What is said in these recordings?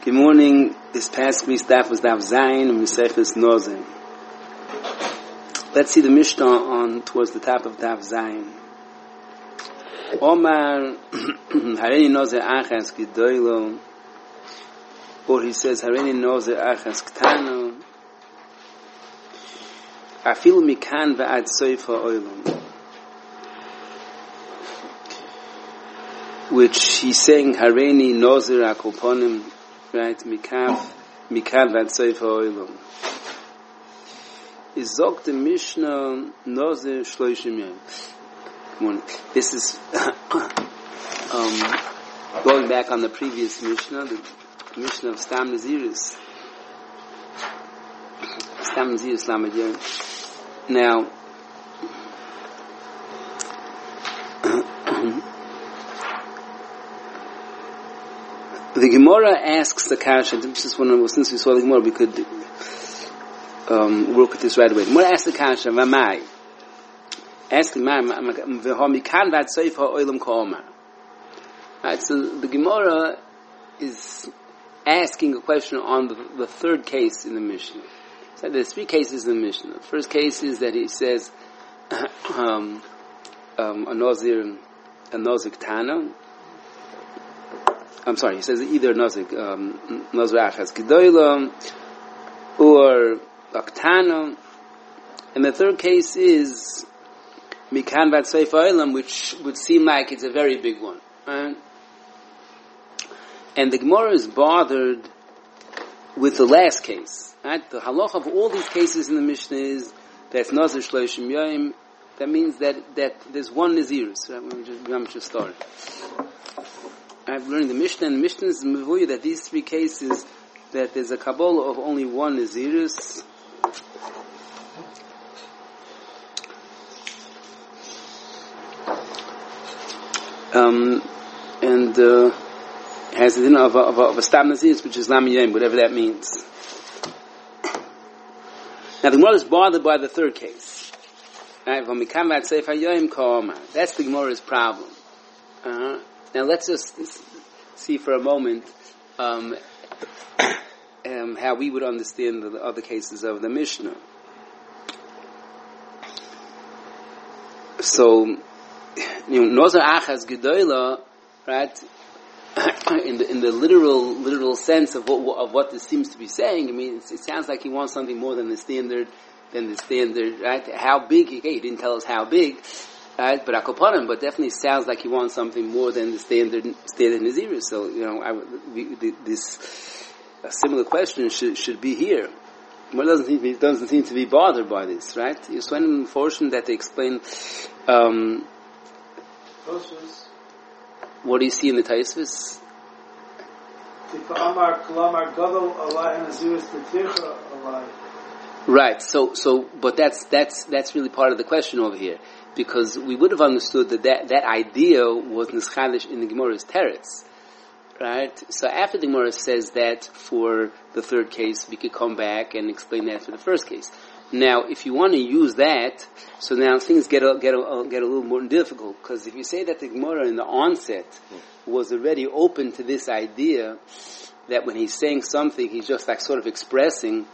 Good morning. This past week's daf was daf Zayin and Mesechus Nozeh. Let's see the Mishnah on towards the top of daf Zayin. Omar Hareini Nozeh Achas Gedoylo, or he says Hareini Nozeh Achas Ktano. Afilu mikan va'ad soifa oilum, which he's saying Hareini Nozeh Akoponim. Right, mikan v'ad soifa oilum. Is zog the Mishnah Nozeh shloishim yom. Come on, this is going back on the previous Mishnah, the Mishnah of Stam Naziris. Stam Naziris Lamed Yom. Now, the Gemara asks the Kasha. Since we saw the Gemara, we could work with this right away. The Gemara asks the Kasha, "V'mai?" Ask him, "V'homikan v'atzoif ha'olam ka'omar." Right. So the Gemara is asking a question on the third case in the Mishnah. So there's three cases in the Mishnah. The first case is that he says a nozik tana. I'm sorry, he says either nozik achas gedoyla or aktana, and the third case is mikan vat seif oilam, which would seem like it's a very big one, right? And the Gemara is bothered with the last case, right? The halacha of all these cases in the Mishnah is that's nozer shloshim yom. That means that there's one nazirus. Right? We just started. I've learned the Mishnah, and the Mishnah is mevuya that these three cases, that there's a Kabbalah of only one Nazirus. And has the dinner of a Stam Nazirus, which is Lam Yom, whatever that means. Now the Gemara is bothered by the third case. Right? That's the Gemara's problem. Now let's just see for a moment how we would understand the other cases of the Mishnah. So, Nozer Achas Gedoyla, right? In the literal sense of what this seems to be saying, I mean, it sounds like he wants something more than the standard, right? How big? Okay, he didn't tell us how big. Right, but akoponim, but definitely sounds like he wants something more than the standard nazirus. So this similar question should be here. One doesn't seem to be bothered by this, right? It's when unfortunate that they explain. What do you see in the Taisvis? Right. So, but that's really part of the question over here. Because we would have understood that idea was nischalish in the Gemara's teretz, right? So after the Gemara says that for the third case, we could come back and explain that for the first case. Now, if you want to use that, so now things get a little more difficult. Because if you say that the Gemara in the onset was already open to this idea that when he's saying something, he's just like sort of expressing,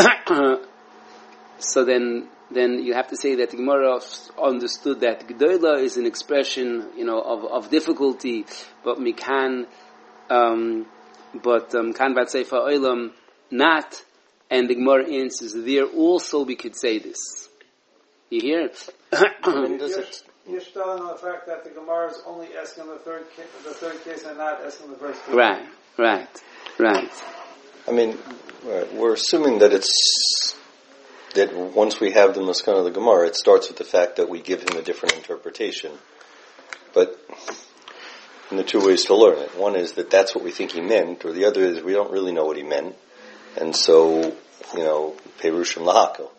so then you have to say that the Gemara understood that Gedoyla is an expression, of difficulty, but mikan, kan vat seifa oilam not, and the Gemara answers there also we could say this. You hear? You're still on the fact that the Gemara is only asking the third case and not asking the first case. Right. I mean, we're assuming that that once we have the Maskana of the Gemara, it starts with the fact that we give him a different interpretation. But there are two ways to learn it. One is that that's what we think he meant, or the other is we don't really know what he meant. And so, Perushim Lahako.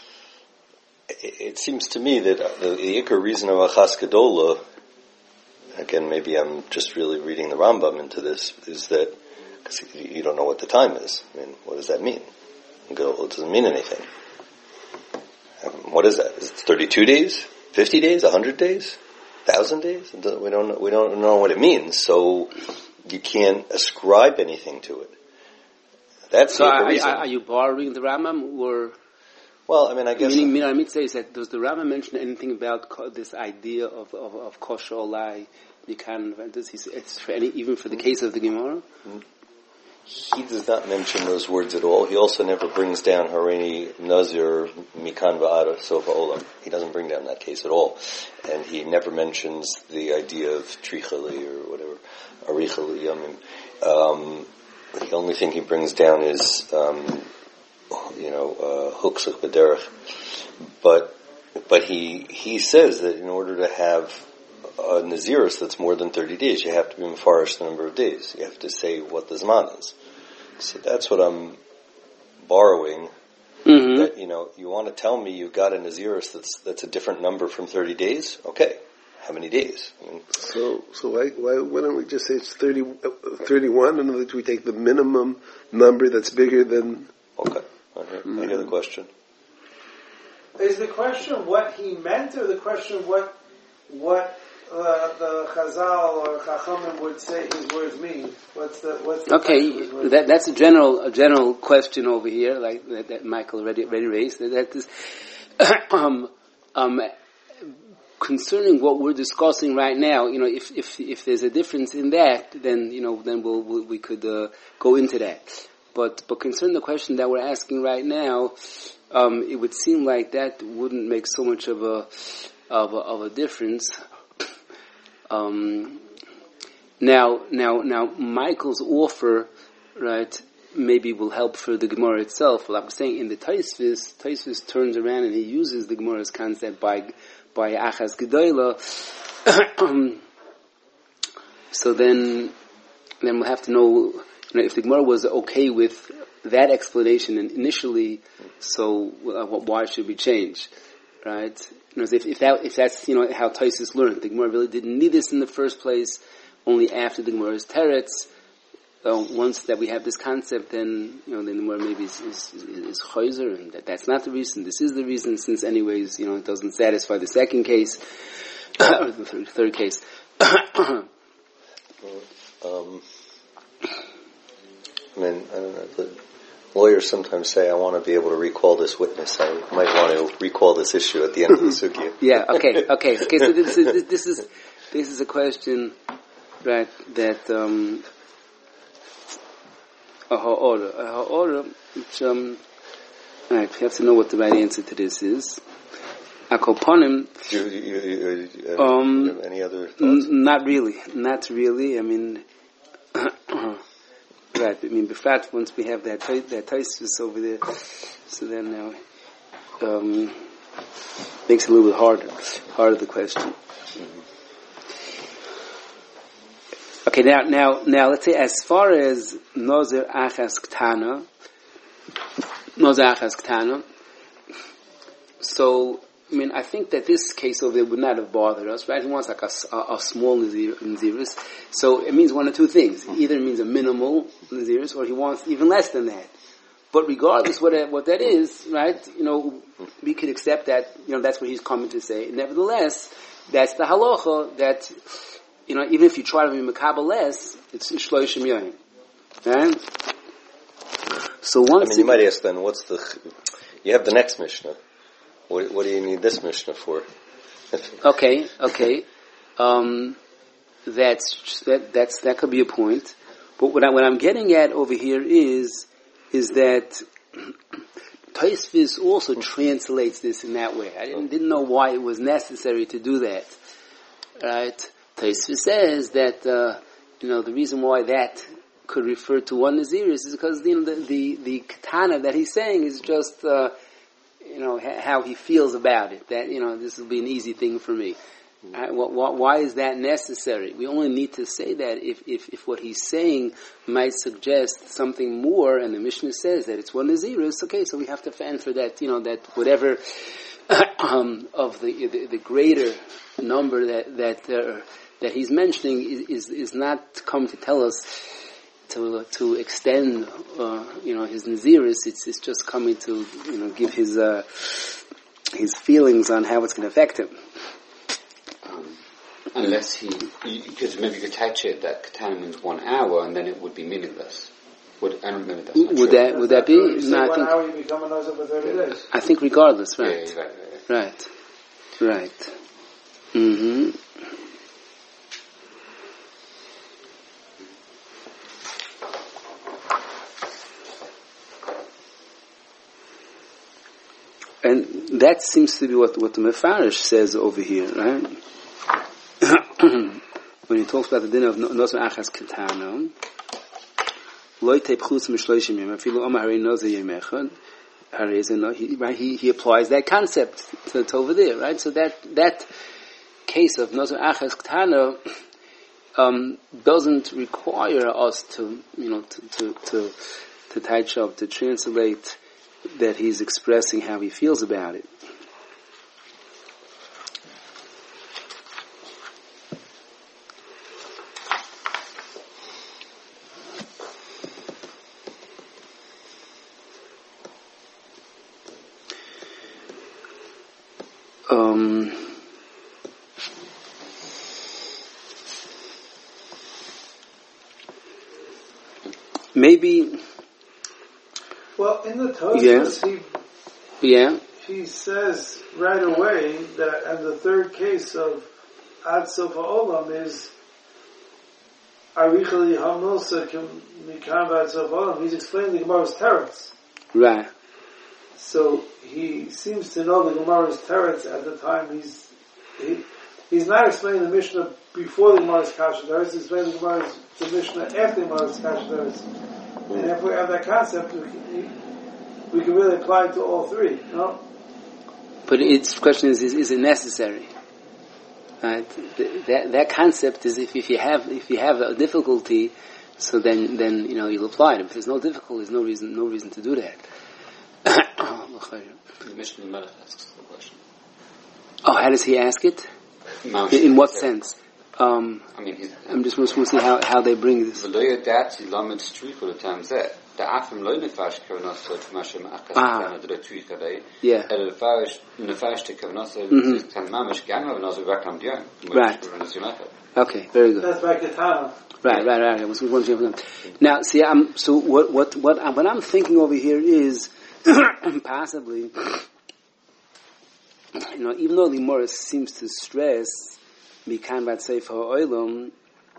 It seems to me that the Iker reason of Achas Gedola, again, maybe I'm just really reading the Rambam into this, is that because you don't know what the time is. I mean, what does that mean? It doesn't mean anything. What is that? Is it 32 days? 50 days? 100 days? 1,000 days? We don't know what it means, so you can't ascribe anything to it. That's so the reason. Are you borrowing the Rambam, or? Well, I mean, I guess. Meaning, I mean, say is that does the Rambam mention anything about this idea of kosher olai? You can it's for even for the case of the Gemara. He does not mention those words at all. He also never brings down Hareini Nazir Mikan Va'ada Sofa Olam. He doesn't bring down that case at all. And he never mentions the idea of Trichali or whatever, Arichali Yamim. The only thing he brings down is, Huksuk B'derech. But he says that in order to have a Naziris that's more than 30 days, you have to be mefarish the number of days. You have to say what the Zman is. So that's what I'm borrowing. Mm-hmm. That, you want to tell me you got a Naziris that's a different number from 30 days? Okay. How many days? So why don't we just say it's 31? In other words, we take the minimum number that's bigger than... Okay. I hear the question. Is the question what he meant, or the question what the Chazal or Chachamim would say his words mean? What's the okay? That's a general question over here, like that Michael already raised. That is concerning what we're discussing right now. If there's a difference in that, then we could go into that. But concerning the question that we're asking right now, it would seem like that wouldn't make so much of a difference. Now, Michael's offer, right, maybe will help for the Gemara itself. Well, I'm saying in the Taisvis turns around and he uses the Gemara's concept by Achaz Gedola. So then we'll have to know, if the Gemara was okay with that explanation initially, so why should we change, right? If that's how Taisus learned, the Gemara really didn't need this in the first place. Only after the Gemara's teretz, once that we have this concept, then then the Gemara maybe is chayzer, and that's not the reason. This is the reason, since anyways it doesn't satisfy the second case or the third case. I don't know. The lawyers sometimes say, I want to be able to recall this witness. I might want to recall this issue at the end of the sugya. Yeah, okay. So this is a question, right, that, a ha'orah, which, right, we have to know what the right answer to this is. Akoponim. Any other thoughts? Not really. I mean, right. I mean, befrat, once we have that Taisvis over there, so then now makes it a little bit harder the question. Mm-hmm. Okay, now let's say as far as Nozer Achas Ktana, so I mean, I think that this case over there would not have bothered us, right? He wants like a small Naziris. So it means one of two things. Either it means a minimal Naziris, or he wants even less than that. But regardless what that is, right, we could accept that, that's what he's coming to say. Nevertheless, that's the halacha that, even if you try to be makabel less, it's shloshim yoyim. Right? So once... you might ask then, you have the next Mishnah. What do you need this Mishnah for? Okay. That could be a point. But what I'm getting at over here is that Taisvis also translates this in that way. I didn't know why it was necessary to do that. Right? Taisvis says that the reason why that could refer to one Naziris is because the katana that he's saying is just how he feels about it. That this will be an easy thing for me. Why is that necessary? We only need to say that if what he's saying might suggest something more, and the Mishnah says that it's one Nazirus. Okay, so we have to fan for that. That whatever of the greater number that he's mentioning is not come to tell us to extend his Nazirus. It's just coming to give his feelings on how it's going to affect him. Unless because maybe you could attach it that katana means 1 hour, and then it would be meaningless. And maybe that's would that be? No, I think. How you become a nozer for 30 days? I think regardless, right? Yeah, Right. Mm-hmm. And that seems to be what the Mefarish says over here, right? When he talks about the din of Nozer Achas Ketana, Loi Teip Chutz Mishloishim Yom, Afilu Omar Harei Nozer Yom Echad, he applies that concept to over there, right? So that case of Nozer Achas Ketana doesn't require us to Taitchav, to translate that he's expressing how he feels about it. Maybe. Well, in the Tosfos, he says right away that, and the third case of Ad Sof HaOlam is Arichali HaMilsa Mikam Ad Sof HaOlam. He's explaining the Gemara's teretz. Right. So he seems to know the Gemara's teretz at the time. He's not explaining the Mishnah before the Gemara's Kasha teretz. He's explaining the Mishnah after the Gemara's Kasha teretz. And if we have that concept, we can really apply it to all three, no? But its question is it necessary? Right? That concept is if you have a difficulty, so then you'll apply it. If there's no difficulty, there's no reason to do that. The Mishnah Melech asks the question. Oh, how does he ask it? In what sense? I'm just supposed to see how they bring this. Yeah. Right. Okay, very good. That's by Ketana. Right. Now, see, what I'm thinking over here is possibly, even though the Morris seems to stress Mikan Bat Sefer HaOlam,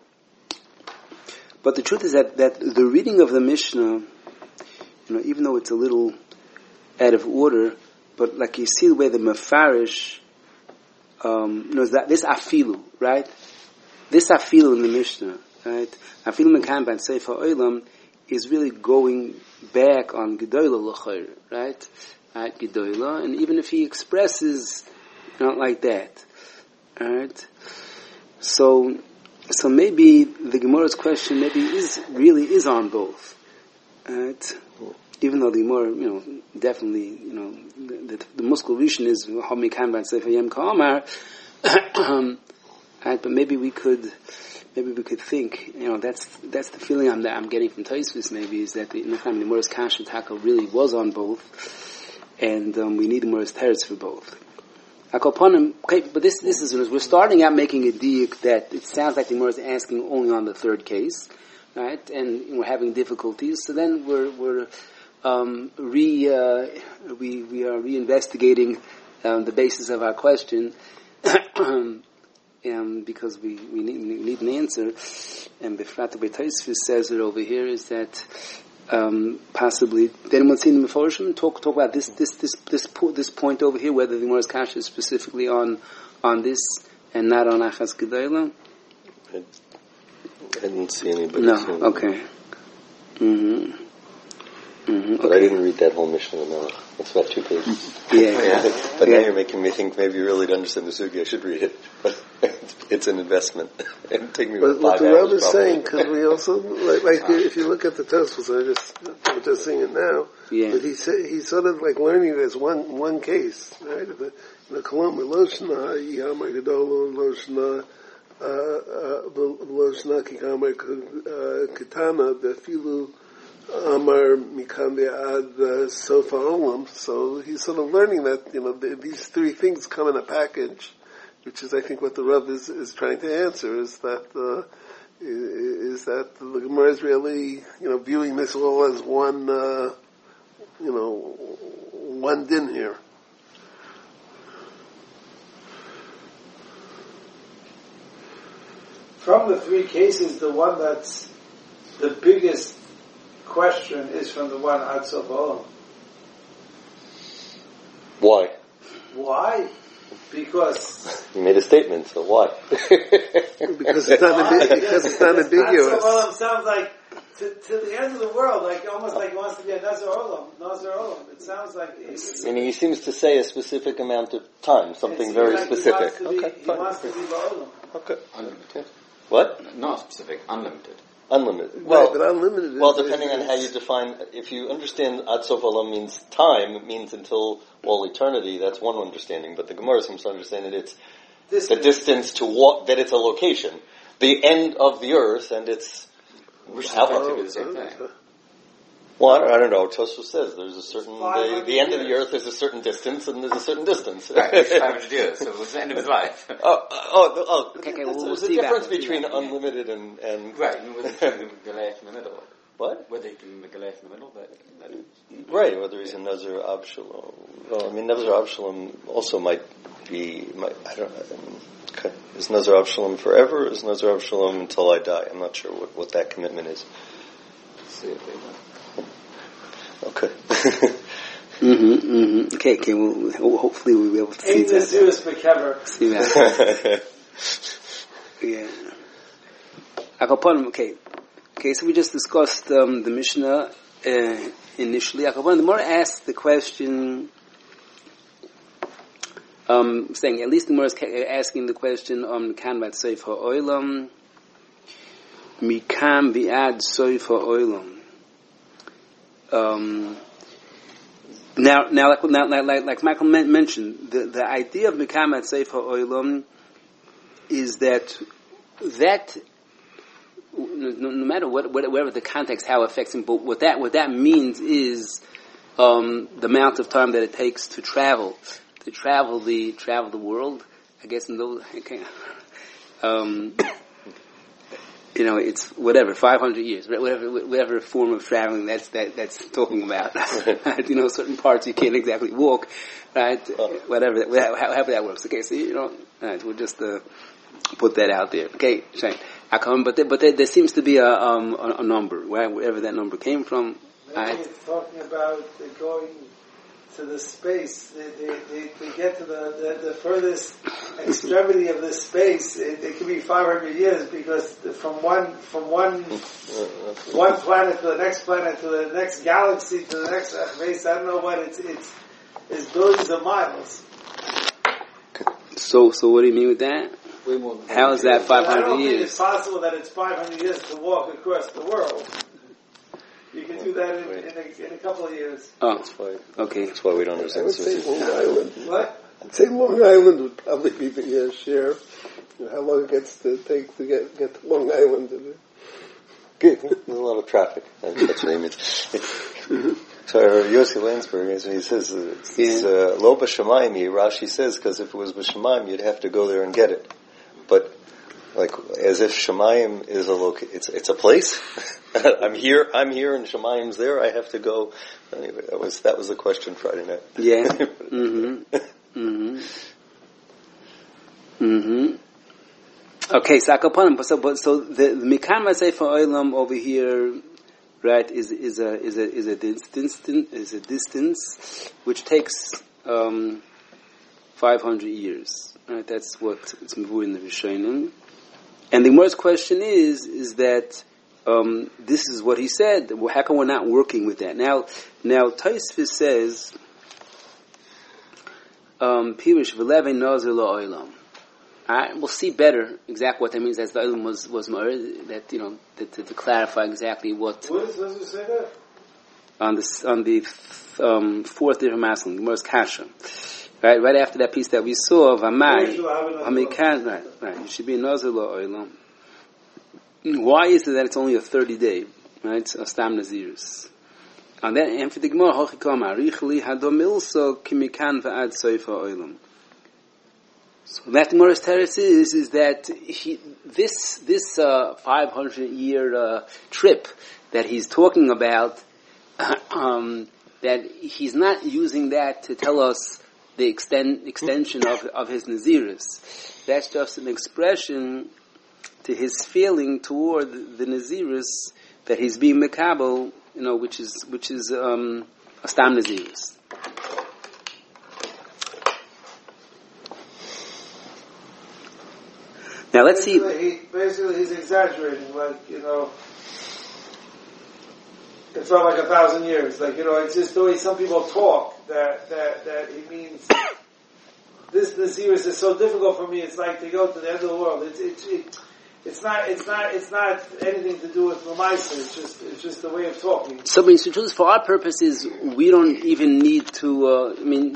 but the truth is that the reading of the Mishnah, even though it's a little out of order, but like you see the way the Mefarish knows that this afilu, right? This afilu in the Mishnah, right? Afilu Mikan Bat Sefer HaOlam is really going back on Gedolah L'chayr, right? At Gedolah, and even if he expresses like that, alright? So maybe the Gemara's question really is on both, right? Even though the Gemara, definitely, the Muskul Rishon is Hamikan Ban Sefer Yem Ka'amar, right? But maybe we could think, that's the feeling I'm getting from Tosfos. Maybe is that the Gemara's Kasha Taka really was on both, and we need the Gemara's teretz for both. Okay, but this is we're starting out making a diuk that it sounds like the Gemara is asking only on the third case, right? And we're having difficulties. So then we are reinvestigating the basis of our question, because we need an answer. And Befrat Tosfos says it over here is that possibly did anyone see the Meforshim talk about this point over here, whether the Gemara's Kasha is specifically on this and not on Achas Gedolah? I didn't see anybody. No. Okay. But Okay. I didn't read that whole Mishnah Melech. It's about 2 pages. Yeah. But now you're making me think maybe really to understand the sugi I should read it. But it's an investment. It'd take me But 5 what the hours. Rebbe is saying, because we also like if you look at the Tosfos, I'm just seeing it now. Yeah. But he's sort of like learning it as one case, right? The Kolom Loshna Yamar Gedolo Loshna Loshna Kikamar Kitana Befilu Amar Mikande Ad Sofa Olam. So he's sort of learning that these 3 things come in a package, which is I think what the Rav is trying to answer, is that is that the Gemara is really, viewing this all as one, one din here. From the three cases, the one that's the biggest question is from the one Ad Sof Olam. Why? Why? Because You made a statement, so why? Because it's not ambiguous. Ad Sof Olam sounds like to the end of the world, like almost like he wants to be a Nazar Olam. It sounds like Meaning he seems to say a specific amount of time, something very like specific. He wants to be Ba'olam. Okay. Unlimited. What? Not specific, unlimited. Unlimited. Well, but unlimited. Well, depending on how you define, if you understand Ad Sof Olam means time, it means until all eternity, that's one understanding. But the Gemara seems to understand that it's the distance to walk, that it's a location. The end of the earth, and it's... Which is how effectively the same thing. Well, I don't know. Tosfos says there's a certain... The end of the earth is a certain distance, and there's a certain distance. Right, it's 500 years, so it was the end of his life. Okay, There's a difference between unlimited and... Right, and whether he's in the Goliath in the middle. What? Whether he's in the Goliath in the middle, that is. Right, whether he's a Nazir Abshalom. Well, I mean, Nazir Abshalom also might be... I don't know. Okay. Is Nazir Abshalom forever, or is Nazir Abshalom until I die? I'm not sure what that commitment is. See if they know. Okay. Okay, hopefully we'll be able to see Ain't the that. Zeus Bekever. See that. Yeah. Akaponim, okay, so we just discussed the Mishnah initially. Akaponim, the more asked the question, saying, at least the more is asking the question, Mikan Vat Soif HaOilam, Mikan Vi'ad Soif HaOilam. Now, like Michael mentioned, the idea of Mikam at Seif HaOilam is that no matter whatever the context, how it affects him, but what that means is the amount of time that it takes to travel the world. I guess in those, it's whatever 500 years, whatever form of traveling that's talking about. Certain parts you can't exactly walk, right? Whatever, however that works. Okay, so right, we'll just put that out there. Okay, Shane. But there seems to be a number, wherever that number came from. Maybe it's talking about going to the space. They get to the furthest extremity of the space. It could be 500 years because from one planet to the next planet to the next galaxy to the next race. I don't know what it's billions of miles. So what do you mean with that? Way more than How is that 500 I don't years? think it's possible that it's 500 years to walk across the world. You can do that in a couple of years. Oh, That's why. okay. That's why we don't understand I would say this. Long Island. What? I'd say Long Island would probably be the share. How long it gets to take to get to Long Island. Good. There's a lot of traffic. That's what I mean. So Yossi Landsberg, as he says, it's lo b'shamayim. Rashi says, because if it was b'shamayim, you'd have to go there and get it. But like as if Shemayim is it's a place. I'm here, and Shemayim's there. I have to go. Anyway, that was the question Friday night. Yeah. Okay, so the Mikam Sefer Olam over here, right, is a distance which takes 500 years. Right, that's what it's moved in the Rishonim. And the Gemara's question is that this is what he said. Well, how come we're not working with that? Now Tosfos says, Pirish v'levei nazir la'olam. We'll see better exactly what that means as the olam was more, that to clarify exactly what. What does it say there? On the fourth day of Maslim, the Gemara's Kasha. Right after that piece that we saw of Amai, right, it should be Nazir La'olam. Why is it that it's only a 30-day, right? Astam Naziris. And then, and for the Gemara, Hochikam Arichli Hadomilso Kimikan Va'ad Soifa Olam. So that Gemara's teretz is that this 500-year trip that he's talking about, that he's not using that to tell us the extension of his Nazirus. That's just an expression to his feeling toward the Nazirus that he's being Mekabel, which is a Stam Nazirus. Now let's see. Basically, he's exaggerating, it's not like 1,000 years. It's just the way some people talk that he means this Nazirus is so difficult for me. It's like to go to the end of the world. It's not anything to do with Lamaisa. It's just the way of talking. So, for our purposes, we don't even need to.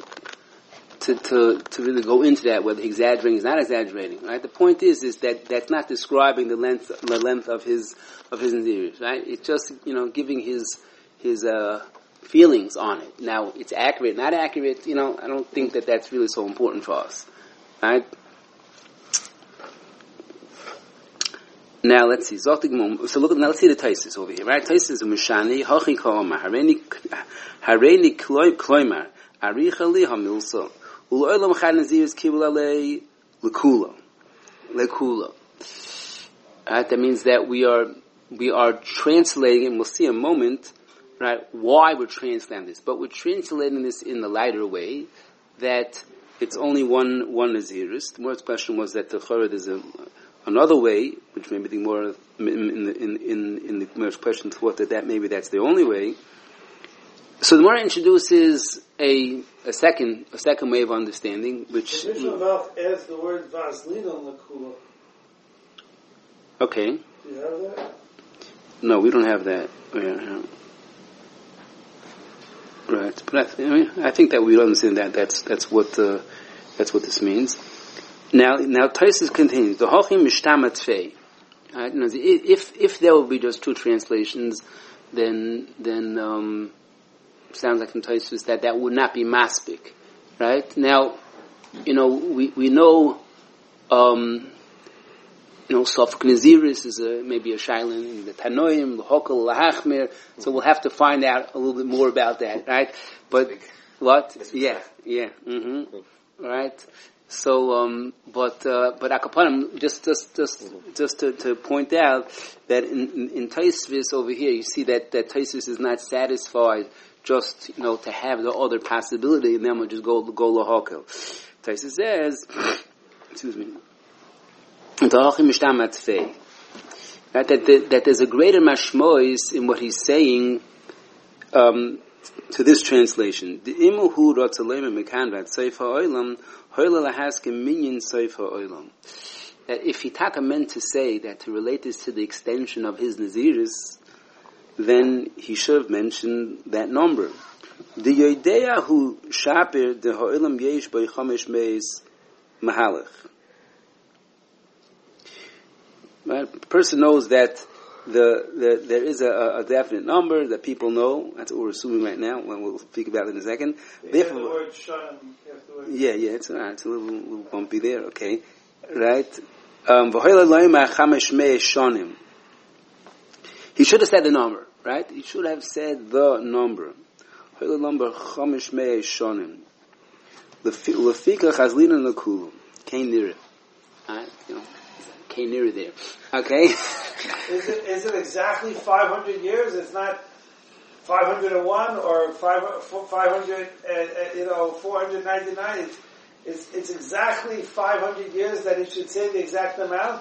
To really go into that, whether exaggerating is not exaggerating, right? The point is that that's not describing the length of his Nazirus, right? It's just giving his feelings on it. Now, it's accurate, not accurate. I don't think that that's really so important for us, right? Now let's see. So let's see the Taisus over here, right? Taisus is Mishani Hachi Kama Hareni Kloimar Aricha Li Hamilsa. Uloilam Chad Nazirus Kibul Alei Lekula. Right? That means that we are translating, and we'll see in a moment, right, why we're translating this. But we're translating this in the lighter way, that it's only one Nazirus. The more question was that the Chorah is another way, which maybe the more in the Gemara's question thought that maybe that's the only way. So the Gemara introduces a second way of understanding, which the Mishnah Vav adds the word Vaslina on the Kula. Okay. Do you have that? No, we don't have that. Yeah. Right, but I think that we understand that that's what this means. Now Taisus continues. The Hochim Mishtamat Fei. If there will be just two translations, then sounds like in Taisus that would not be maspik, right? Now, we know, Sofek Nazirus is maybe a shailin in the Tanoim, the Hokel, the Hachmer. So we'll have to find out a little bit more about that, right? But what? Yeah, mm-hmm. Right. So, but Akapanim, just to point out that in Taisus over here, you see that Taisus is not satisfied just, to have the other possibility, and then we'll just go lahakel. Taisus says, excuse me, that there's a greater mashmois in what he's saying, to this translation. The imuhu ratzalema mekanvat seif ha'olam, hoila lahaskim minyan seif ha'olam. That if he meant to say that to relate this to the extension of his Nazirus, then he should have mentioned that number. The Yodeya hu shapir the ha'olam yesh by chamesh meis mahalach. Right? The person knows that there is a definite number that people know. That's what we're assuming right now. We'll speak about it in a second. Therefore, the word shon, yeah, it's all right. It's a little bumpy there. Okay, right. He should have said the number, right? He should have said the number. Came near it. Came near it there. Okay. Is it exactly 500 years? It's not 501 or 500, 499. It's exactly 500 years that he should say the exact amount.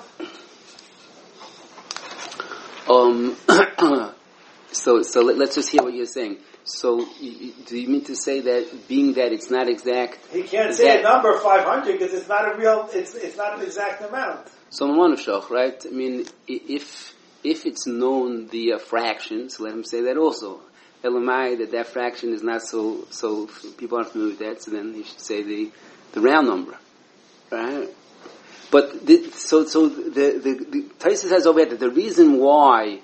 So let's just hear what you're saying. So do you mean to say that being that it's not exact, he can't say a number 500 because it's not it's not an exact amount. So Mamanushoch, right? I mean, if it's known the fraction, so let him say that also. Elamai, that fraction is not so people aren't familiar with that, so then he should say the round number, right? But the Taisus says over here that the reason why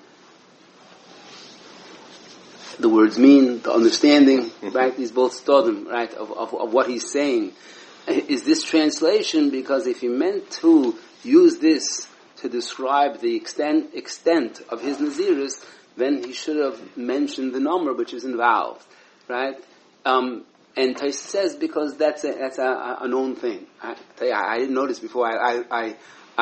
the words mean, the understanding, right? These both stodim, right? Of what he's saying, is this translation, because if he meant to use this to describe the extent of his Nazirus, then he should have mentioned the number which is involved, right? And Tais says because that's a known thing. I didn't notice before. I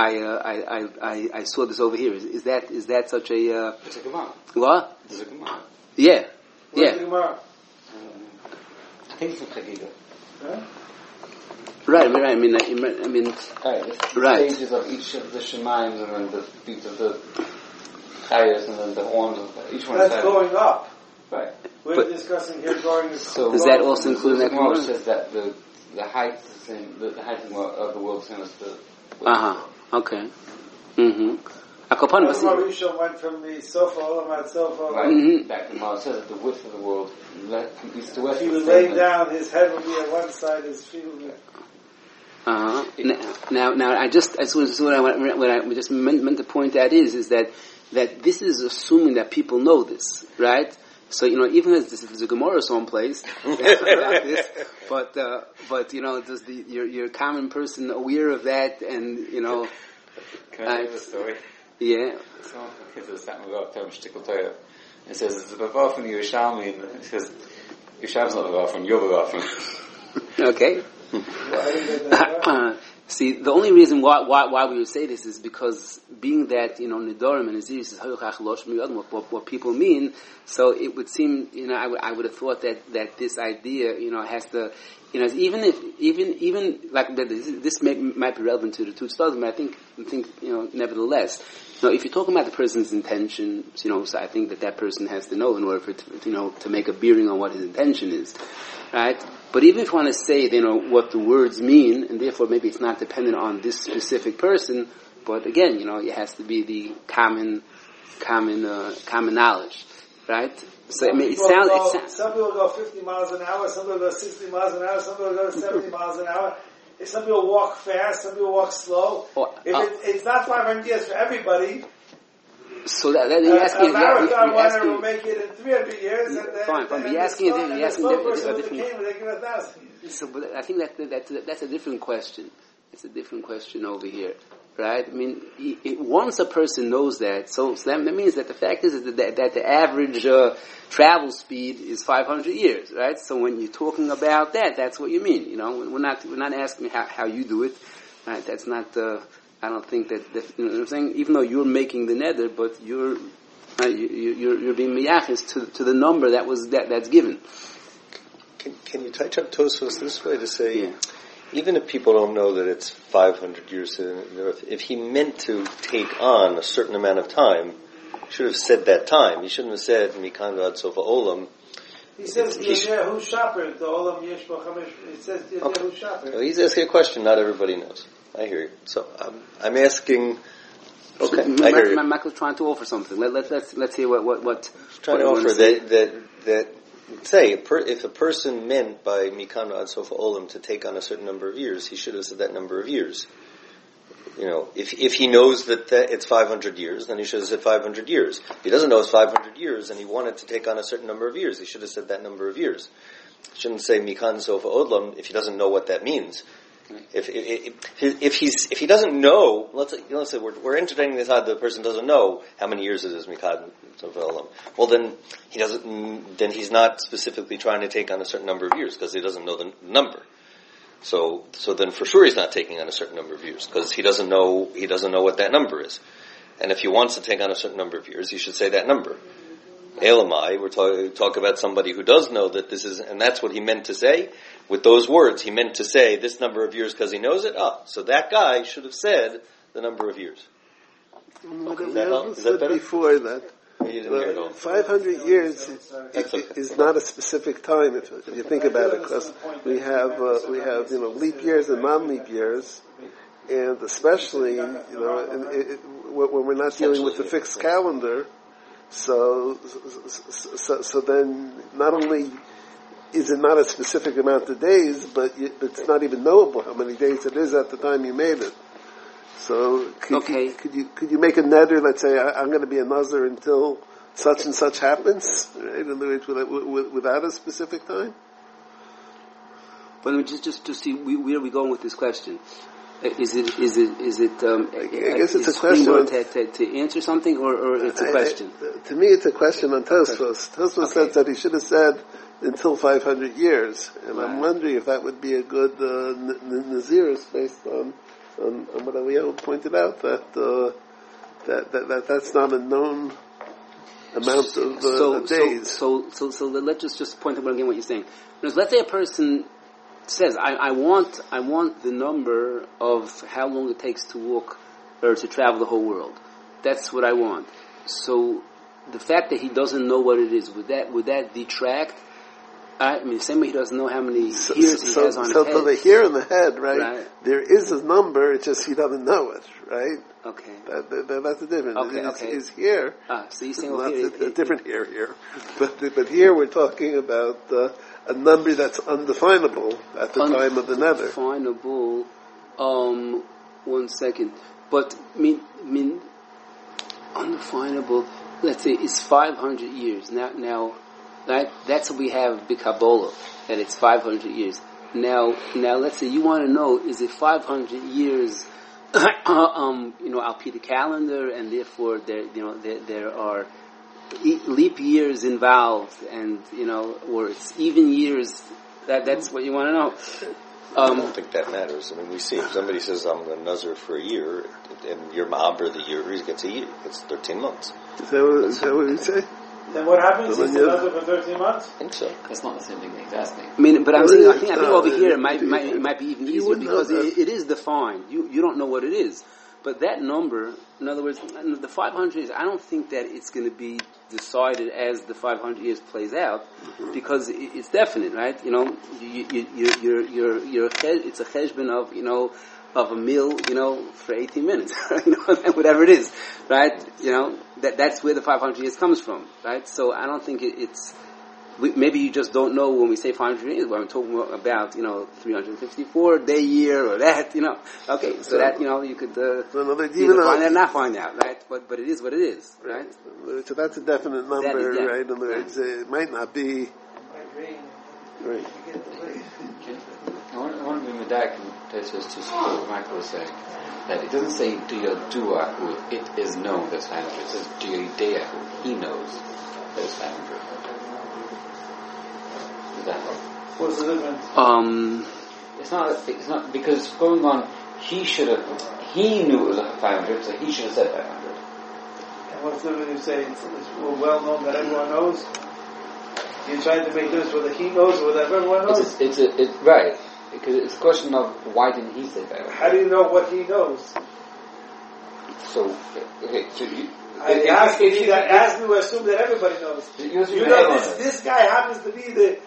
saw this over here. Is that such a? It's a Gemara. What? It's a Gemara. Yeah. Where's the Gemara? I think it's a Chagiga. Huh? Right. I mean, Right. It's the Right. stages of each of the Shemaim and then the beats of the Chayas and then the horns of each one. That's going up. Right. We're discussing here going. So does that also include the that Gemara Gemara? says that the height is the same, the height of the world is the same as the. Okay. Mm-hmm. Akopan That's why Rishon went from the Sofa Olam at Sofa Olam. Right. Mhm. Back in Gemara says that the width of the world, from east to west. If he is would the lay same. down, his head would be at one side, his feet would be. Now, I just what I just meant to point out is that this is assuming that people know this, right? So even if there's a Gemara someplace about this, but does your common person aware of that? And Can I tell you the story? yeah. Someone from kids was sat about Terem Shtikl Torah. It says it's a Bavar from Yerushalmi, and it says Yerushalmi's not a Bavar from, you're a Bavar from. Okay. Well, I didn't get that. See, the only reason why we would say this is because being that, Nidorim and Aziris is Hayuchach Losh Miyad, what people mean, so it would seem, I would have thought that this idea, has to, even like, this might be relevant to the two studies, but I think, nevertheless, if you're talking about the person's intention, so I think that person has to know in order for it to make a bearing on what his intention is, right? But even if you want to say, what the words mean, and therefore maybe it's not dependent on this specific person, but again, it has to be the common knowledge, right? So Some it people sounds. Some people go 50 miles an hour, some people go 60 miles an hour, some people go 70 miles an hour. If some people walk fast, some people walk slow. It's not 500 years for everybody. So that you're asking, a marathon runner asking, will make it in 300 years, and then fine, but you're asking a different. So, but I think that's a different question. It's a different question over here, right? I mean, once a person knows that, so that means that the fact is that the average travel speed is 500 years, right? So when you're talking about that, that's what you mean. We're not asking how you do it, right? That's not. I don't think that what I'm saying, even though you're making the neder, but you're being miyachis to the number that's given. Can you touch up Tosfos this way to say, yeah. Even if people don't know that it's 500 years in the earth, if he meant to take on a certain amount of time, he should have said that time. He shouldn't have said Mikan Ad Sofa Olam. He says Yehu Shaper, the Olam Yesh Bo Chamesh. He says Yehu Shaper. Well, he's asking a question not everybody knows. I hear you. So I'm asking. Okay, so, I hear you. Michael's trying to offer something. Let's hear what Trying to offer that say if a person meant by Mikan Ad Sofa Olam to take on a certain number of years, he should have said that number of years. If he knows that it's 500 years, then he should have said 500 years. If he doesn't know it's 500 years and he wanted to take on a certain number of years, he should have said that number of years. He shouldn't say Mikan Sofa Olam if he doesn't know what that means. If he doesn't know, let's say we're entertaining this idea the person doesn't know how many years it is Mikan Sofa Olam. Well, then he's not specifically trying to take on a certain number of years because he doesn't know the number. So then for sure he's not taking on a certain number of years because he doesn't know what that number is. And if he wants to take on a certain number of years, he should say that number. Elamai, we're talk about somebody who does know that this is, and that's what he meant to say. With those words, he meant to say this number of years because he knows it. So that guy should have said the number of years. Okay. Is that better? Before that, You didn't hear it all. 500 years is not a specific time if you think about it, because we have leap years and non-leap years, and especially when we're not dealing with the fixed calendar. So then not only is it not a specific amount of days, but it's not even knowable how many days it is at the time you made it. So could you make a neder? Let's say I'm going to be a nazir until such and such happens, right? In other words, without a specific time. But just to see where are we going with this question? Is it? I guess it's a question to answer something, or it's a question. To me, it's a question on Tosfos. Tosfos said that he should have said until 500 years, and I'm wondering if that would be a good Naziris based on what Eliyahu pointed out that that's not a known amount of days. So let's just point out again what you're saying. Because let's say a person says, I want the number of how long it takes to walk or to travel the whole world. That's what I want. So the fact that he doesn't know what it is, would that detract? I mean, the same way he doesn't know how many years he has on his head. So the hair in the head, right? There is a number, it's just he doesn't know it, right? Okay. That's the difference. Okay. His hair. So you're saying a different hair here. But here we're talking about a number that's undefinable at the time of the nether. Undefinable. 1 second. But, mean, undefinable, let's say, is 500 years. Now, that's what we have B'Kabbalah, that it's 500 years. Now, let's say you want to know, is it 500 years, I'll pay the calendar, and therefore there are leap years involved, and, or it's even years, that's what you want to know. I don't think that matters. I mean, we see if somebody says, I'm going to nazir for a year, and your ma'aber the year, he gets a year. It's 13 months. Is that what you say? Then what happens? He's another for 13 months? I think so. That's not the same thing that he's asking. I mean, but I'm saying, I think over here it might be even easier because it is defined. You don't know what it is. But that number, in other words, the 500 years, I don't think that it's going to be decided as the 500 years plays out, because it's definite, right? It's a cheshbon of a meal, for 18 minutes, whatever it is, right? That's where the 500 years comes from, right? So I don't think it's. Maybe you just don't know when we say 500 years, what I'm talking about, 354 day year or that, Okay, so that, you could either find out or not find out, right? But it is what it is, right? So that's a definite number, right? In other words, it might not be. Right. I want to be medayek and Tosfos to support what Michael was saying. That it doesn't say Diyaduahu, it is known that's 500. It says Diyadeahu, he knows that it's 500. What's the difference? It's not because it's going on. He knew it was 500, so he should have said 500. And what's the difference? You say it's well known that everyone knows. You're trying to make this whether he knows or whether everyone knows. It's right, because it's a question of why didn't he say 500? How do you know what he knows? So okay, so you. I ask me to assume that everybody knows. This guy happens to be the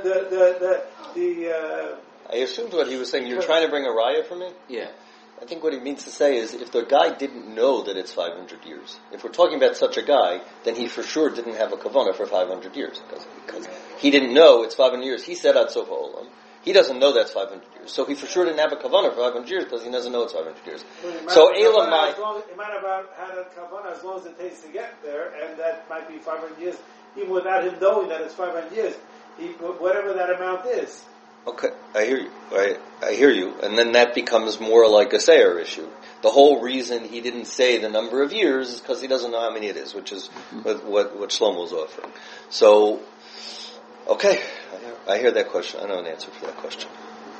I assumed what he was saying. You're trying to bring a raya for me? Yeah. I think what he means to say is if the guy didn't know that it's 500 years, if we're talking about such a guy, then he for sure didn't have a kavanah for 500 years. Because he didn't know it's 500 years. He said Ad Sof Ha'olam. He doesn't know that's 500 years. So he for sure didn't have a kavanah for 500 years because he doesn't know it's 500 years. So Elam might... It might have had a kavanah as long as it takes to get there, and that might be 500 years, even without him knowing that it's 500 years. Whatever that amount is. Okay, I hear you. I hear you. And then that becomes more like a Seir issue. The whole reason he didn't say the number of years is because he doesn't know how many it is, which is what Shlomo's offering. So, okay, I hear that question. I know an answer for that question.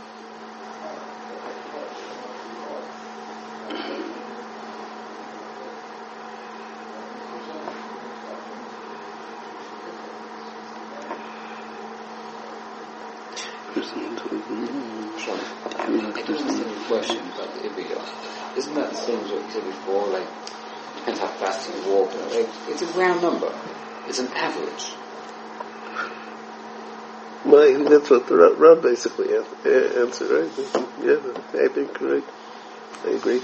I do understand your question about the Ibiyah. Isn't that the same as what you said before? Like, depends how fast you walk. Like, it's a round number. It's an average. Well, I think that's what the Rav basically answered, right? Yeah, I think correct. I agree.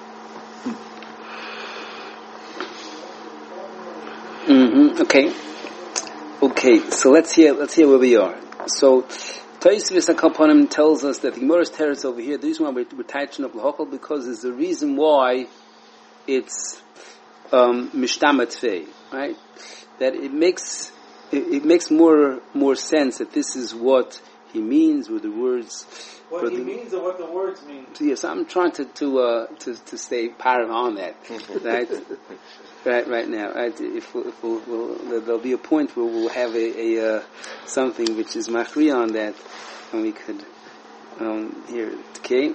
Okay. So let's hear where we are. So Tosfos HaKapanim tells us that the Gemara's teretz over here, the reason why we're touching up L'Hochel, because there's a reason why it's Mishtamat, right? That it makes more sense that this is what he means, or the words. What he means or what the words mean. So yes, I'm trying to stay part on that, right? Right now, right? If there'll be a point where we'll have a something which is machri on that, and we could hear it. Okay.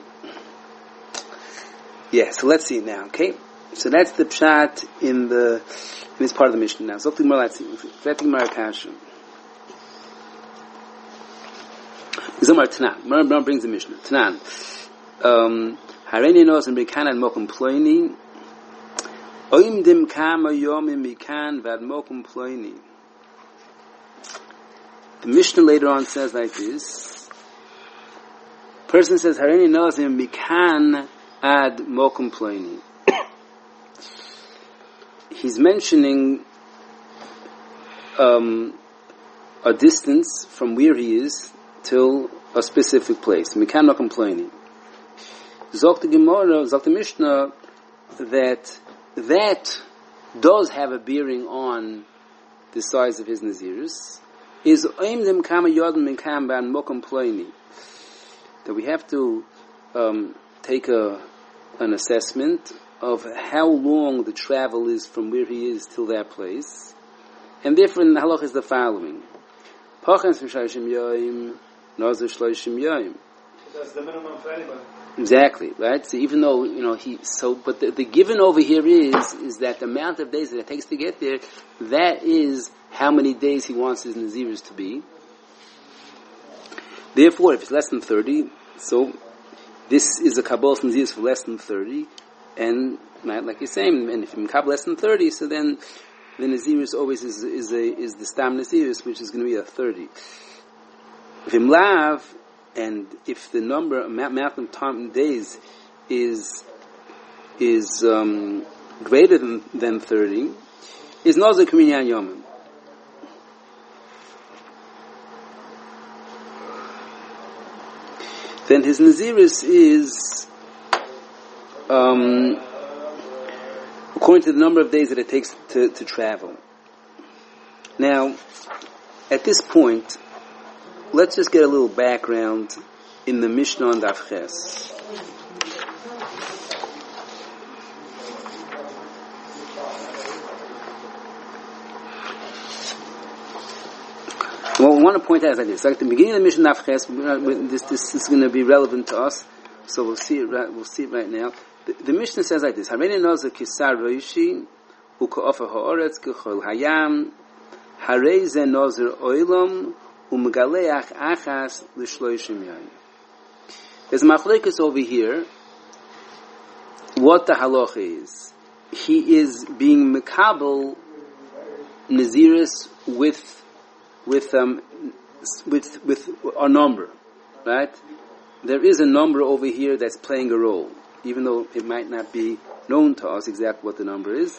Yeah. So let's see now. Okay. So that's the pshat in this part of the Mishnah. Now, Zokti Gemara, let's see. Zokti Gemara Kasha. Zomar Tanan. Gemara brings the Mishnah. Tanan. Hareni nos and Mikan and Mokum Ploini. Oim dim kama yomim Mikan vad Mokum Ploini. The Mishnah later on says like this. Person says Hareni nos and Mikan ad Mokum Ploini. He's mentioning a distance from where he is till a specific place. Mikan Mokum Ploini. Zok the Gemara, Zok the Mishnah, that does have a bearing on the size of his Nazirus. Is Oim dem kama yodin Mikan ban Mokum Ploini. That we have to take an assessment of how long the travel is from where he is till that place. And therefore, in the halach is the following. Pachens v'shayshim yoyim, nazir shloishim yoyim. That's the minimum for anybody. Exactly, right? So even though, but the given over here is that the amount of days that it takes to get there, that is how many days he wants his Nazirus to be. Therefore, if it's less than 30, so this is a Kabbalah Nazirus for less than 30, and like you're saying, and if you Kabbalah less than 30, so then the Nazirus always is the Stam Nazirus, which is going to be a 30. If him lav, and if the amount of time days is greater than 30, is Nazir Kuminyan Yomim. Then his Nazirus is according to the number of days that it takes to travel. Now, at this point, let's just get a little background in the Mishnah on Daf Ches. What we want to point out is like this. Like at the beginning of the Mishnah Daf Ches, this is going to be relevant to us, so we'll see it right now. The Mishnah says like this: Hareni nozer kisar roishi u'ka'ofer ha'oretz k'chol hayam harei ze nozer oilam u'megaleach achas l'shloishim yayim. There's a machlekes over here. What the halacha is? He is being mekabel Nazirus with a number, right? There is a number over here that's playing a role, even though it might not be known to us exactly what the number is.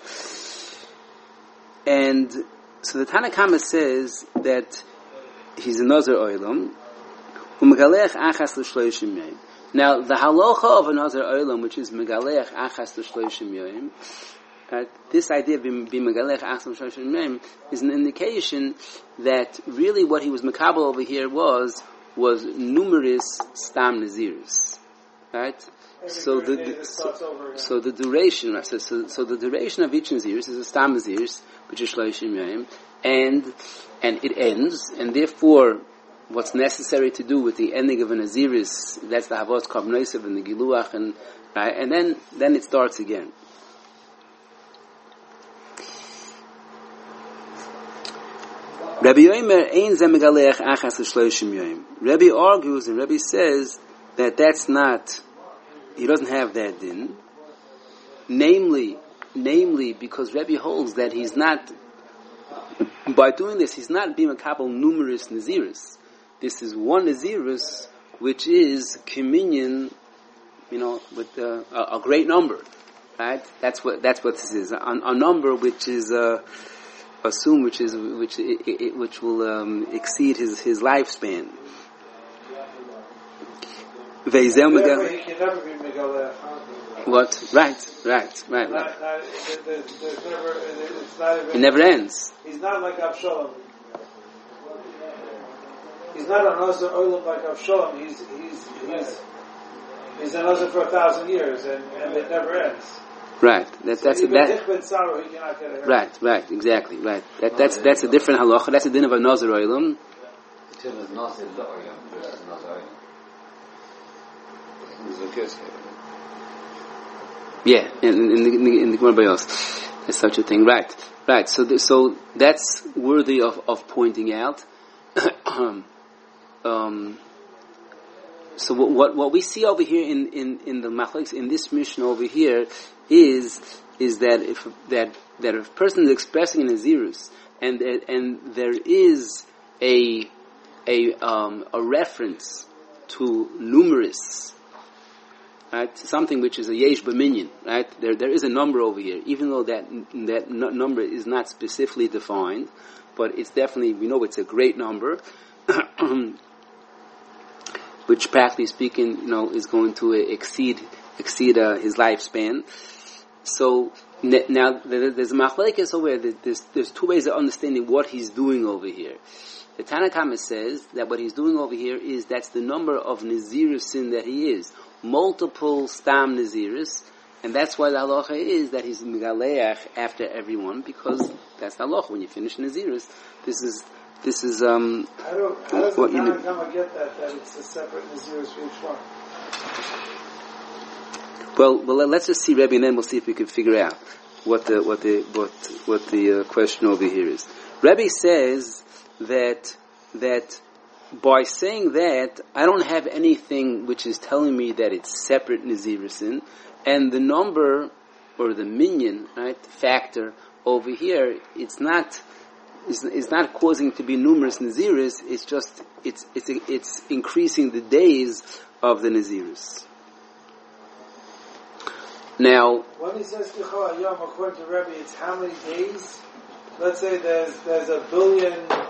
And so the Tanna Kama says that he's a Nazir Oilam, u'megalech achas l'shloishim yayim. Now, the halacha of a Nazir Oilam, which is megalech achas l'shloishim yayim, this idea of being megalech achas l'shloishim yayim is an indication that really what he was mekabel over here was numerous stam nazirus, right? So the duration, right? So the duration of each nazirus is a stam nazirus, which is shloishim yayim, and it ends, and therefore, what's necessary to do with the ending of a nazirus, that's the havos kabnoisav and the giluach, and right, and then it starts again. Rabbi argues and Rabbi says that that's not, he doesn't have that din. Namely, because Rabbi holds that he's not, by doing this, he's not being a couple numerous nazirus. This is one nazirus, which is communion, with a great number, right? That's what this is. A number which is, assume which will exceed his lifespan. What? Right. It never ends. He's not like Absalom. He's not an Nazir Olam like Avshalom. He's an Nazir for 1,000 years, and it never ends. Right. That's he cannot get a Right. Exactly. Right. That's a different halacha. That's a din of a Nazir Olam. The term is Nazir La'oyam versus Nazir Olam. Yeah, in the Gemara Bayos, there's such a thing. Right. So that's worthy of pointing out. So what we see over here in the Machlokes in this mission over here is that if a person is expressing an Nazirus and there is a reference to numerous, right, something which is a yesh b'minyan, right? There is a number over here, even though that number is not specifically defined, but it's definitely, we know it's a great number, which practically speaking, is going to exceed his lifespan. So now there's a machlekes over here. There's two ways of understanding what he's doing over here. The Tanna Kama says that what he's doing over here is that's the number of Nazirusin that he is. Multiple Stam Nazirus, and that's why the halacha is that he's Megaleach after everyone, because that's the halacha. When you finish Nazirus, this is How does the Tanna Kama get that it's a separate Nazirus for each one? Well, let's just see Rebbe, and then we'll see if we can figure out what the question over here is. Rebbe says that by saying that, I don't have anything which is telling me that it's separate Nazirusin, and the number or the minyan, right, factor over here, it's not causing to be numerous Nazirus. It's just it's increasing the days of the Nazirus. Now, when he says Kichal Yom, according to Rebbe, it's how many days? Let's say there's a billion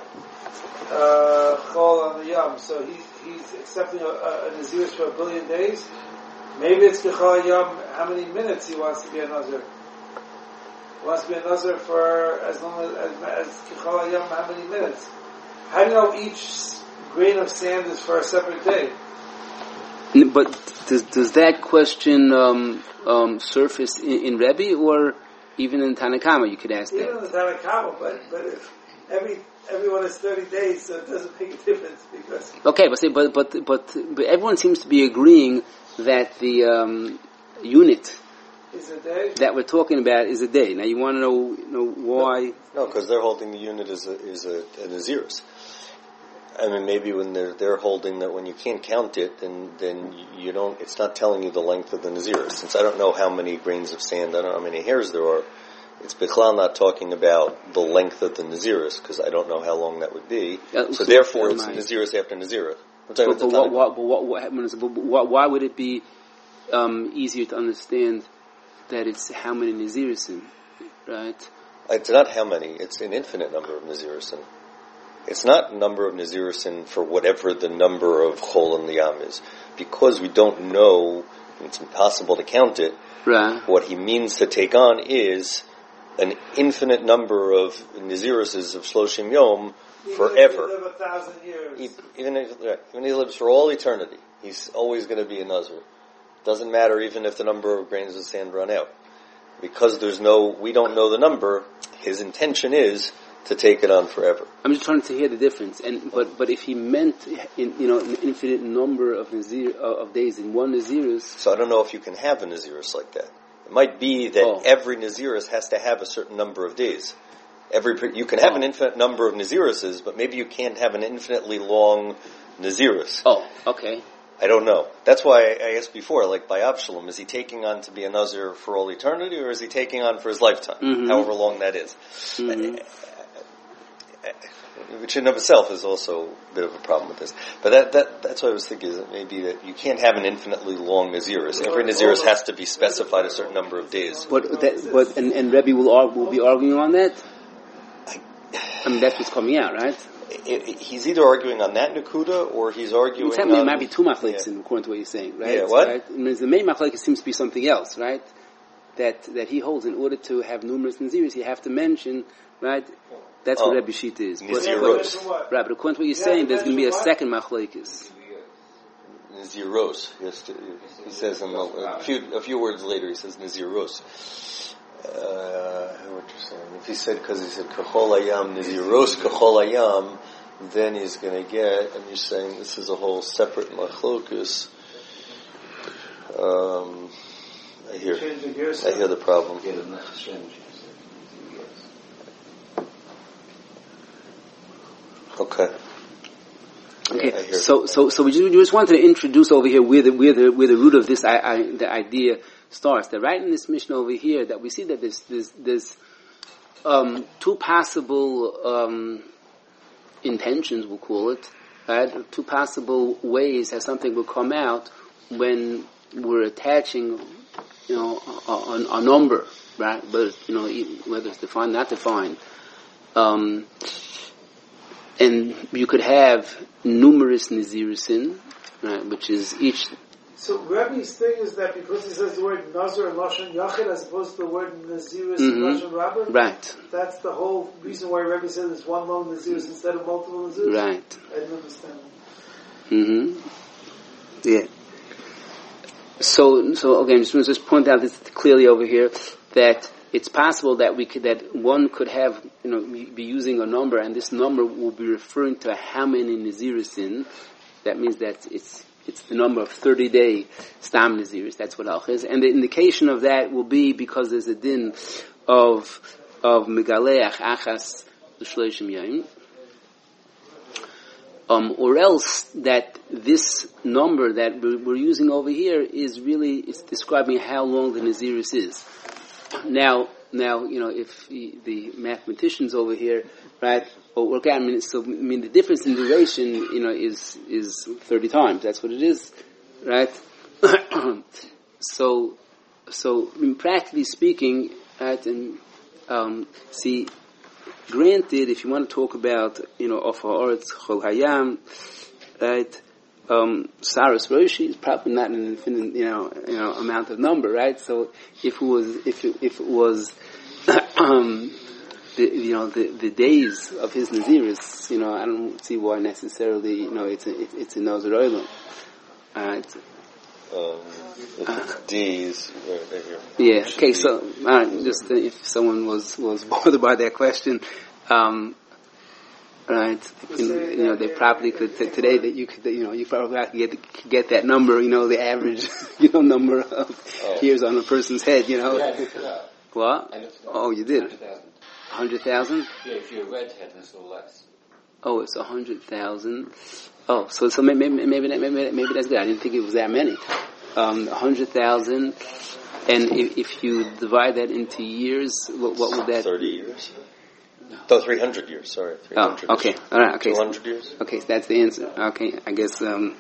Chol on the Yom, so he's accepting a Nazirus for a billion days. Maybe it's Kichal Yom, how many minutes he wants to be a Nazir. He wants to be a Nazir for as long as Kichal Yom, how many minutes? How do you know each grain of sand is for a separate day? But does that question surface in Rebbe or even in Tanna Kama? You could ask that. Even in the Tanna Kama, but if everyone is 30 days, so it doesn't make a difference because. Okay, but everyone seems to be agreeing that the unit is a day that we're talking about is a day. Now you want to know why? No, because they're holding the unit as a Nazirus. I mean, maybe when they're holding that when you can't count it, then you don't. It's not telling you the length of the Nazirus. Since I don't know how many grains of sand, I don't know how many hairs there are. It's Bichlal not talking about the length of the Naziris, because I don't know how long that would be. So therefore, it's Naziris after Nazirus. Why would it be easier to understand that it's how many Nazirisin, right? It's not how many. It's an infinite number of Nazirisin. It's not number of Nazirisin for whatever the number of Chol in the Yam is. Because we don't know, it's impossible to count it, right. What he means to take on is an infinite number of Nazirises of Shloshim Yom forever. Even if he lives 1,000 years. Even if he lives for all eternity, he's always going to be a Nazir. Doesn't matter even if the number of grains of sand run out. Because we don't know the number, his intention is to take it on forever. I'm just trying to hear the difference. But if he meant an infinite number of days in one Nazirus. So I don't know if you can have a Nazirus like that. It might be that every Nazirus has to have a certain number of days. You can have an infinite number of Naziruses, but maybe you can't have an infinitely long Nazirus. Oh, okay. I don't know. That's why I asked before, like by Avshalom, is he taking on to be a Nazir for all eternity, or is he taking on for his lifetime, however long that is? Mm-hmm. Which in of itself is also a bit of a problem with this. But that's what I was thinking, is that maybe that you can't have an infinitely long Nazirus. Every Nazirus has to be specified a certain number of days. And Rebbe will be arguing on that? I mean, that's what's coming out, right? He's either arguing on that Nakuda, or he's arguing on... There might be two machlekes according to what you're saying, right? Yeah, what? Right? I mean, the main machlekes seems to be something else, right? that he holds. In order to have numerous Naziris, you have to mention, right? That's what Rebbe Shita is. Naziros. Right, but according to what you're saying, there's going to be a second machlokes. Naziros. He says a few words later. He says Naziros. What you're saying? If he said Kachol Hayam Naziros Kachol Hayam, then he's going to get. And you're saying this is a whole separate machlokes. I hear the problem. Okay. Okay. So we just wanted to introduce over here where the root of this the idea starts. That right in this mission over here, that we see that there's two possible intentions, we'll call it, right? Two possible ways how something will come out when we're attaching, a number, right? But whether it's defined, not defined, and you could have numerous Nazirusin, right? Which is each. So Rebbe's thing is that because he says the word Nazir and Lashon Yachid as opposed to the word Nazirus and Lashon Rabbah, right? That's the whole reason why Rebbe says it's one lone Nazirus instead of multiple Nazirus. Right. I didn't understand. Yeah. So again, just point out this clearly over here that it's possible that one could have, be using a number, and this number will be referring to how many Nazirusin. That means that it's the number of 30-day Stam Naziris. That's what Alch is. And the indication of that will be because there's a din of Megaleach Achas L'Shloshim Yom. Or else that this number that we're using over here is describing how long the Naziris is. Now, if the mathematicians over here, right, the difference in duration, is 30 times. That's what it is, right? So, practically speaking, right, and, granted, if you want to talk about, of Ha'aretz Chol Hayam, right, Saras Roshi is probably not an infinite, amount of number, right? So if it was, the days of his Naziris, I don't see why necessarily, it's a Nazir Olam. Alright. D's. Yeah. Okay. So, just if someone was bothered by that question, right? They probably could today that you could, you probably could get that number, the average, number of hairs on a person's head, What? Oh, you did. 100,000. Yeah, if you're a redhead, it's a little less. Oh, it's 100,000. Oh, so maybe that's good. I didn't think it was that many. 100,000, and if you divide that into years, what would that? 30 years. No, 300 years. Sorry, 300. Oh, okay, years. All right, okay. 200 years. Okay, so that's the answer. Okay, I guess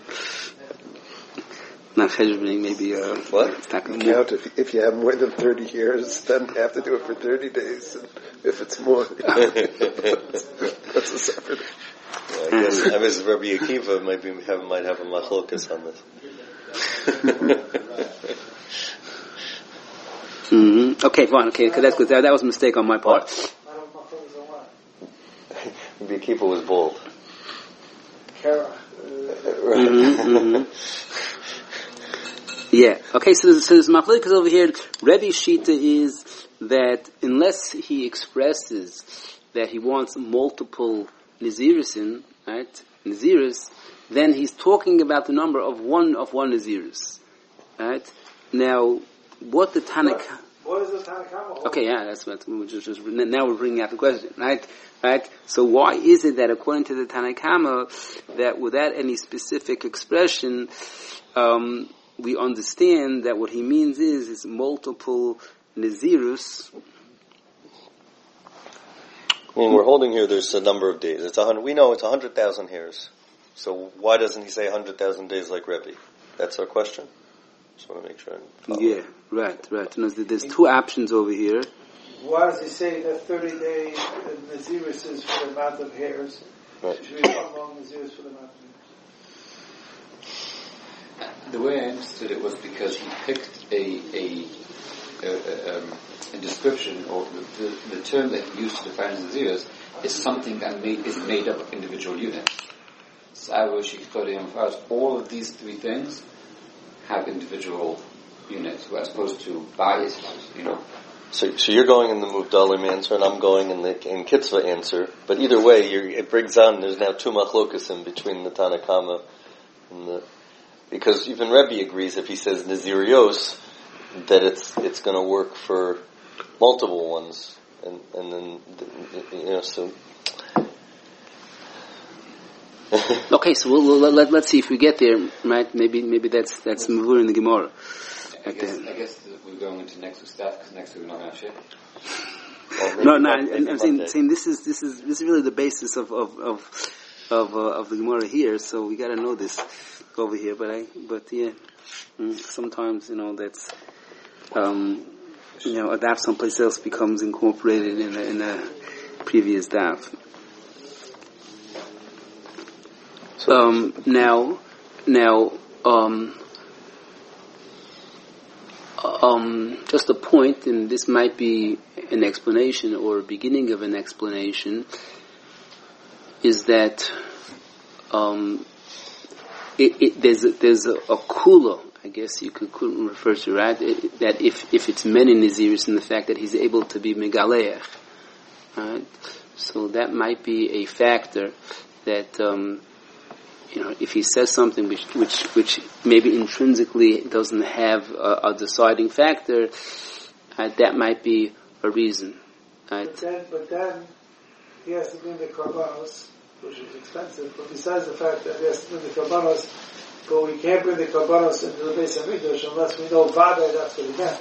not cheshboning, maybe what? Count if you have more than 30 years, then you have to do it for 30 days. And if it's more, that's a separate. I guess Rabbi Akiva might have a machlokas on this. Okay, fine. Okay, because that's good. That was a mistake on my part. Rabbi Akiva was bold. Yeah. Okay. So there's machlokas over here. Rebbe Shita is that unless he expresses that he wants multiple Nazirusin, right? Nazirus, then he's talking about the number of one Nazirus, right? Now, what the Tanakh... What is the Tanakh? Okay, yeah, that's what now we're bringing out the question, right? Right? So why is it that according to the Tanakh, that without any specific expression, we understand that what he means is multiple Nazirus? We're holding here, there's a number of days. We know it's 100,000 hairs. So why doesn't he say 100,000 days like Rebbe? That's our question. Just want to make sure. Yeah, right. No, there's two options over here. Why does he say that 30-day Nazirus is for the amount of hairs? Right. Should be one long Nazirus for the amount of hairs? The way I understood it was because he picked a a description, or the term that he used to define Naziris is something that is made up of individual units. All of these three things have individual units, as opposed to bias, So you're going in the Muvdalim answer, and I'm going in the Kitzvah answer. But either way, it brings on. There's now two machlokas in between the Tanna Kama and the, because even Rebbe agrees if he says Nazirios that it's going to work for multiple ones, and then so. Okay, so let's see if we get there, right? Maybe that's Mavur in the Gemara. I guess we're going into next week's stuff because next week we're not going to shit. I'm saying this is really the basis of the Gemara here. So we got to know this over here. But sometimes that's a daf someplace else becomes incorporated in a previous daf. Just a point, and this might be an explanation or a beginning of an explanation, is that there's a kula, I guess you could refer to, right? That if it's many Naziris, in the fact that he's able to be megaleach, right? So that might be a factor that if he says something which maybe intrinsically doesn't have a deciding factor, that might be a reason. Right? But then he has to bring the karbanos, which is expensive. But besides the fact that he has to bring the karbanos, but we can't bring the karbanos into the Beis Hamikdash unless we know Vada that's what he meant.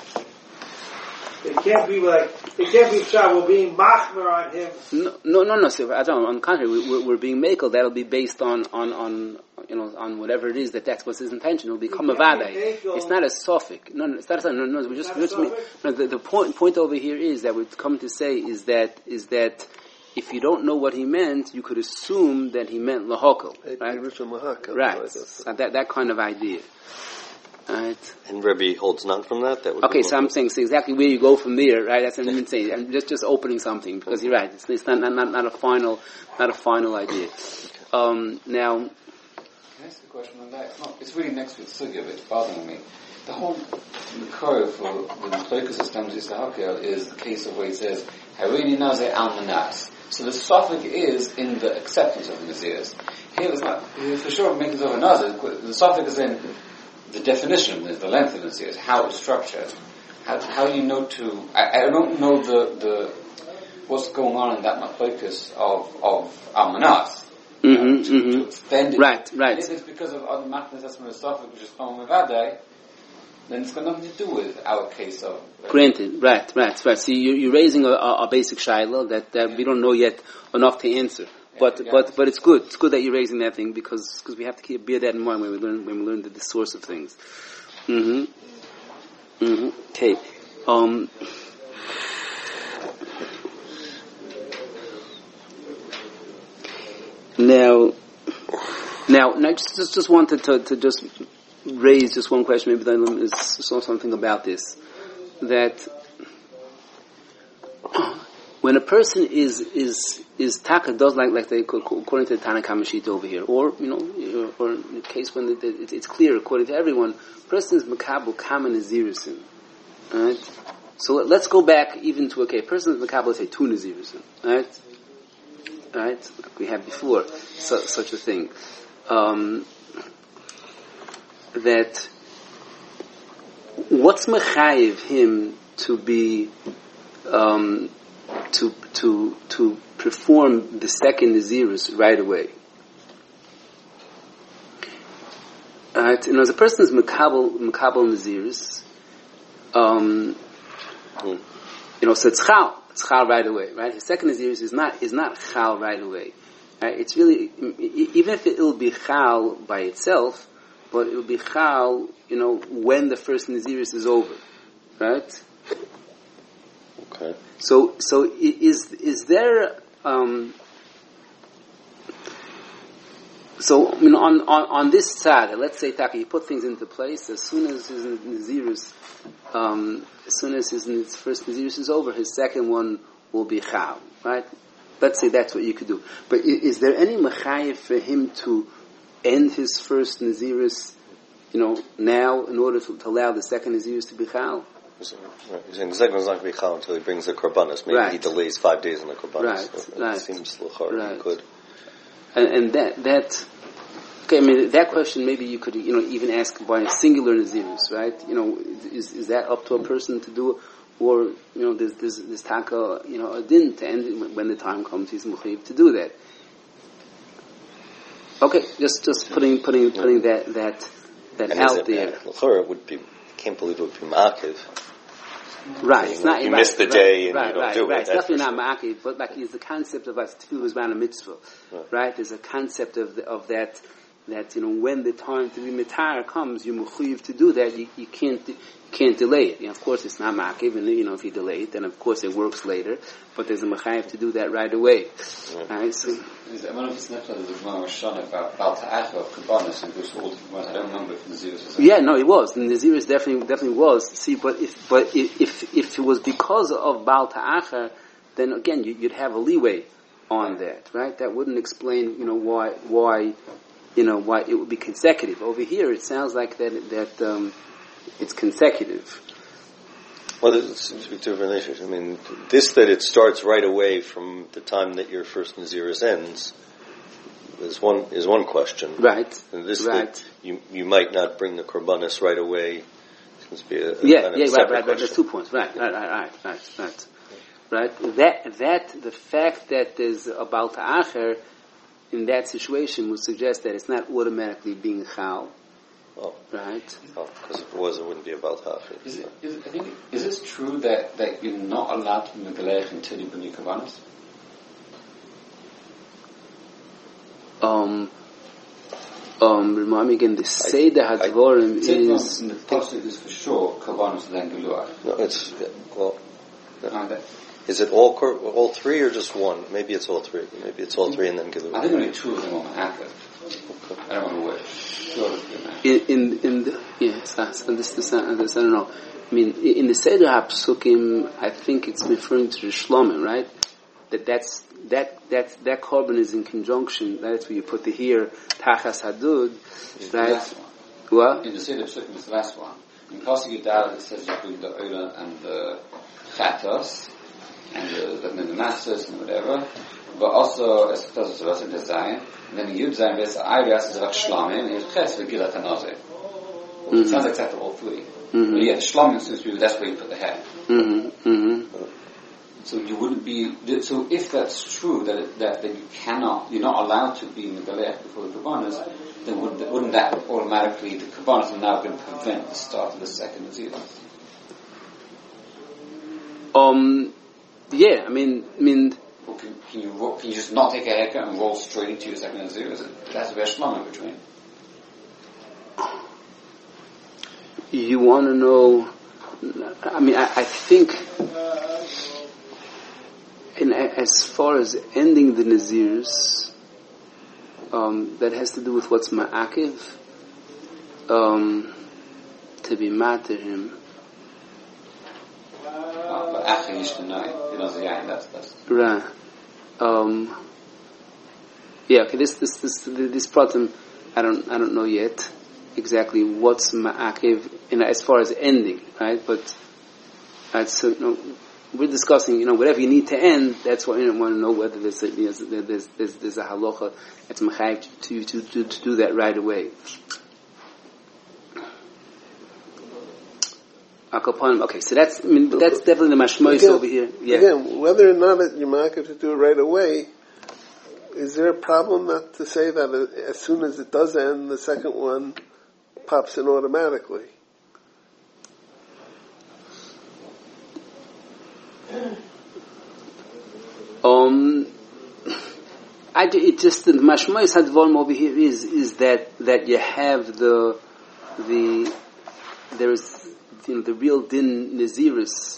It can't be we're being machmer on him. No. So, on the contrary, we're being makel. That'll be based on whatever it is that's what's his intention. It'll become a vaday. It's not a sophic. No, it's not. No. We just the point over here is that we're coming to say is that if you don't know what he meant, you could assume that he meant lahokel, right? Right. That kind of idea. Right. And Rebbe holds none from that. Okay, so I'm saying exactly where you go from there, right? That's what I'm saying. I'm just opening something because you're right. It's not a final idea. Now, can I ask a question on that? It's really next week's sugya, but it's bothering me. The whole Makor for the Mechlokas Islam is the case of where he says Harini Nazir Almanas. So the suffix is in the acceptance of the Nazirs. Here it's not for sure making of a Nazir. The suffix is in the definition, the length of the Nazirs, how it's structured. How do you know to? I don't know the what's going on in that Machlokas of Almanas. To extend it. Right. And if it's because of other Machnas Esmer Sofik, which is Chom Mevadei, then it's got nothing to do with our case of. Granted, right. So you're raising a basic shaila that we don't know yet enough to answer. But it's good. It's good that you're raising that thing because we have to bear that in mind when we learn the source of things. Okay. Now, I just wanted to just raise just one question. Maybe I saw something about this. That when a person is taka does like they according to the Tanna Kama sheet over here, or or in the case when it's clear according to everyone, person is makabel kama nazirusin. Right. So let's go back even to a person is makabel, let's say 2 nazirusin. Right. Like we had before, such a thing. That what's mechayiv him to be to perform the second nazirus right away? Right, as a person is makabel nazirus, so it's chal right away, right? His second nazirus is not chal right away. Right? It's really, even if it will be chal by itself, but it will be chal, when the first nazirus is over, right? Okay. So is there So, I mean, on this side, let's say, Taka, you put things into place, as soon as his Nazirus, as soon as his first Nazirus is over, his second one will be Chav, right? Let's say that's what you could do. But is there any Mechayev for him to end his first Nazirus, now, in order to allow the second Nazirus to be Chav? He's saying the second one's not going to be Chav until he brings the Korbanos. Maybe he delays 5 days on the Korbanos. Right. It seems L'char he could. And that okay, I mean, that question maybe you could, even ask by a singular Nazirus, right? Is that up to a person to do, or, this taka, a din to end when the time comes, he's mechayiv to do that. Okay, just putting that out there. L'char would be, can't believe it would be ma'akiv. Right, it's not. You miss the day and you don't do it. Right, it's definitely not ma'akiv, but it's the concept of tefillah is a mitzvah, right? There's a concept of that when the time to be mitar comes, you're mechuyev to do that. You can't delay it. Of course, it's not ma'akiv, and if you delay it, then of course it works later. But there's a mechayev to do that right away. Right? So, I don't know if it's not the Gemara was shown about Baal Ta'acha of Kabbanis and Bruce Walden. I don't remember if Nazirus was. Yeah, no, it was. The Nazirus definitely was. See, but if it was because of Baal Ta'acha, then again you'd have a leeway on that, right? That wouldn't explain, why it would be consecutive. Over here, it sounds like that it's consecutive. Well, there's two relations. I mean, that it starts right away from the time that your first Nazirus ends is one question. Right. And that you might not bring the Korbanos right away seems to be a right. There's 2 points. Right. That the fact that there's a Baal Ta'acher in that situation would suggest that it's not automatically being Chal. Oh. Right? Oh, because if it was, it wouldn't be about half. Is it true that you're not allowed to be Megalech until you bring your Kavanas? Remind me again, the Seder HaDvorim is... In the Pasuk is for sure Kavanas then Geluach. No, it's... Well... Is it all three or just one? Maybe it's all three. Maybe it's all three and then Geluach. I think only 2 of them are active. Okay. I don't know which. I don't know. I mean, in the Seder HaPsukim, I think it's referring to the Shlomim, right? That korban is in conjunction. That's where you put the here Tachas Hadud, right? What? In the Seder HaPsukim, it's the last one. In Pasuk Yudal, it says you bring the Ola and the Chatos and the Masters and whatever. But also, es does was in the Zayin. And then Yud Zayin is Ayas is like Shlamim, and it's Ches v'Gilat HaNazir. It sounds like that to all 3. But yeah, the Shlamim seems to be that's where you put the head. So you wouldn't be. So if that's true that you're not allowed to be Megalech before the Kabbanas, then wouldn't that automatically the Kabbanas are now going to prevent the start of the second Nazir? Yeah, I mean. Or can you just not take a haircut and roll straight into your second Nazir? That's a very Shlamim in between. You want to know? I mean, I think, as far as ending the Nazirs, that has to do with what's ma'akiv, to be matter him. But after Yishtanai, that's right. Okay. This problem, I don't know yet exactly what's ma'akiv as far as ending, right? But so we're discussing, whatever you need to end. That's what you want to know whether there's a halacha that's machayiv to do that right away. Okay, so that's definitely the mashmois over here. Yeah. Again, whether or not you're machayiv to do it right away, is there a problem not to say that as soon as it does end, the second one pops in automatically? It just the mashmois hadvorim over here is that you have there is the real din naziris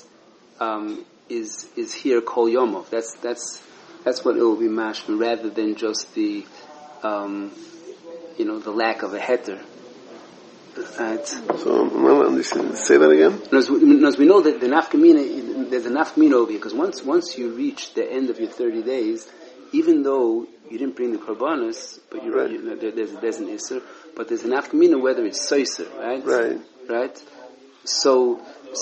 is here kol yomov. That's what it will be mashma rather than just the the lack of a heter. Right. So, say that again. As we know that the nafkamina, there's a nafkamina over here, because once you reach the end of your 30 days, even though you didn't bring the korbanos, but there's an isser, but there's a nafkamina whether it's soiser, right? Right. So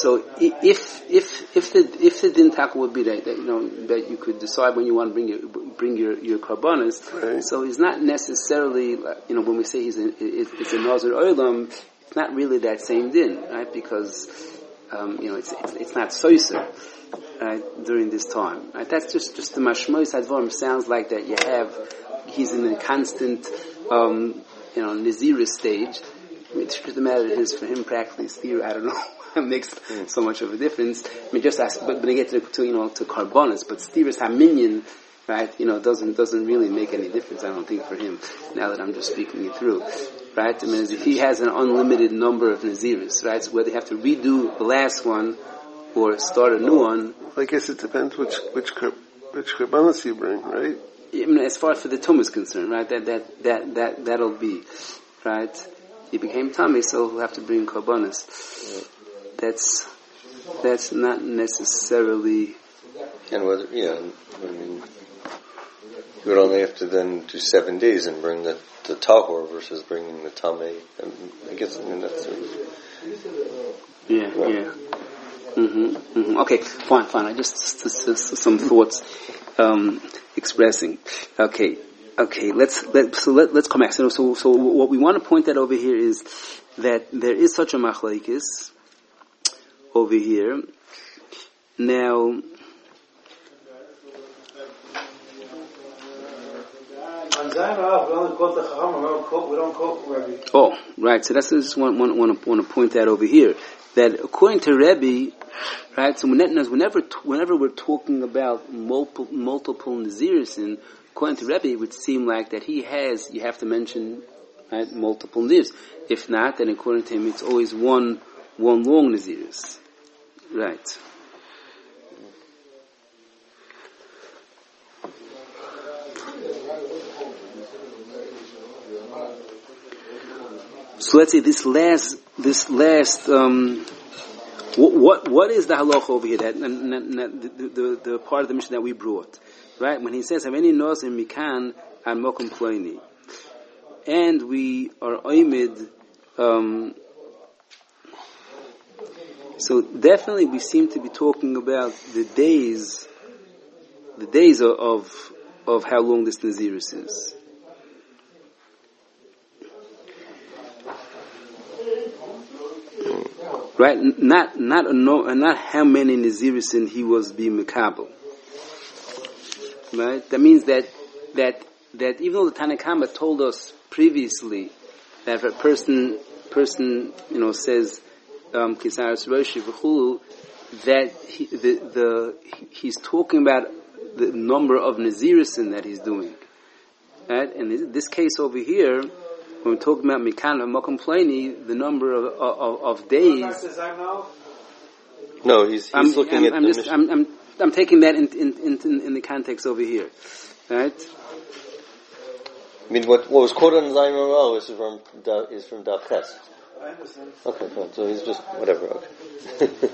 if the din taka would be that that you could decide when you want to bring your korbanos, so it's not necessarily when we say it's a nazir olam, it's not really that same din, right? Because it's not soiser, right, during this time, right? That's just the mashmois hadvarim sounds like that. He's in a constant nazirah stage. The truth of the matter is, for him, practically, it's theory. I don't know. It makes so much of a difference. I mean, just ask, but when I get to korbanos, but Steer's Haminyan, right, doesn't really make any difference, I don't think, for him, now that I'm just speaking it through. Right? I mean, if he has an unlimited number of Naziris, right, so whether they have to redo the last one, or start a new one. I guess it depends which korbanos you bring, right? I mean, as far as for the tum is concerned, right, that'll be, right, he became tummy, so he'll have to bring korbanos. That's not necessarily. And whether, I mean, you would only have to then do 7 days and bring the tahor versus bringing the tamei. I guess, that's. Yeah. Okay, fine. I just some thoughts expressing. Okay. Let's come back. So what we want to point out over here is that there is such a machlekes over here. Now, oh, right. So that's just want to point out over here that according to Rebbe, right. So whenever we're talking about multiple nazirisin, according to Rebbe, it would seem like that you have to mention, right, multiple nazirs. If not, then according to him, it's always one long naziris. Right. So let's say this last what is the halacha over here? That the part of the mission that we brought, right? When he says, "Have any nos in mikan and mokum ploini," and we are oimid. So definitely, we seem to be talking about the days of how long this nazirus is. Right, not how many nazirisin he was being mekabel. Right, that means that even though the Tanakhama told us previously that if a person says kisaras roshi v'chulu, that he's talking about the number of nazirisin that he's doing. Right, and in this case over here, when we're talking about Mikan and Mokum Plani, the number of days. No, he's looking at the mission. I'm taking that in the context over here, right? I mean, what was quoted in Zayin Morel is from Daf Ches. I understand. Okay, fine. So he's just whatever. Okay.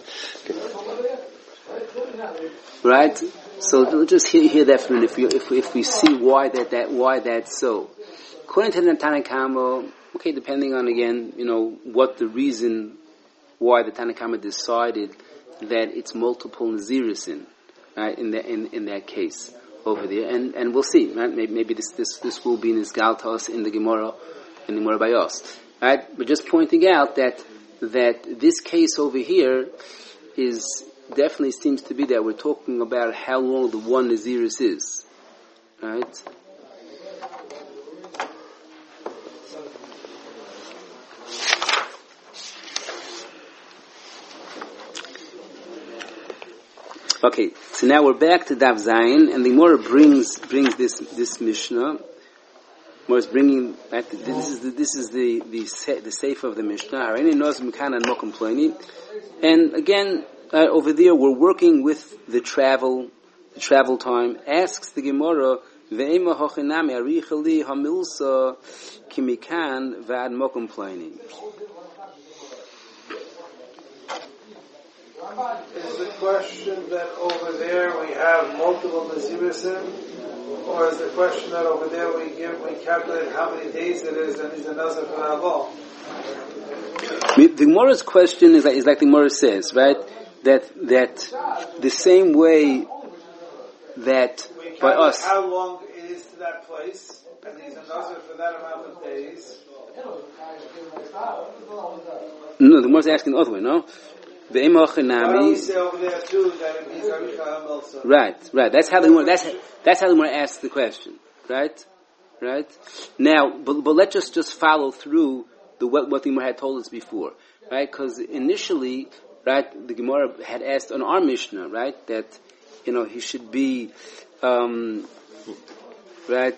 Right. So we'll just hear that from if we see why that's so. According to the Tanakhama, okay, depending on again, what the reason why the Tanakhama decided that it's multiple nazirisin, right? In that case over there, and we'll see, right? Maybe this will be in his galtos in the Gemara Bayos, right? But just pointing out that this case over here is definitely seems to be that we're talking about how long the one naziris is, right? Okay, so now we're back to Daf Zayin, and the Gemara brings this Mishnah. Gemara is bringing back this is the seif of the Mishnah. And again, over there we're working with the travel time. Asks the Gemara, Ve'ema hochinami arichali hamilsa kimikan vad mokum plani. Is the question that over there we have multiple Nazirisim, or is the question that over there we calculate how many days it is and he's a Nazir for how long? The Gemara's question is like the Gemara says, right? That the same way that We by calculate us, how long it is to that place, and he's a Nazir for that amount of days. no, the Gemara's asking the other way, no? The Why don't we say over there too that it means Aricha HaMilsa? Right. That's how the Gemara asks the question, right? Now, but let's just follow through what the Gemara had told us before, right? Because initially, right, the Gemara had asked on our Mishnah, right, that he should be, right,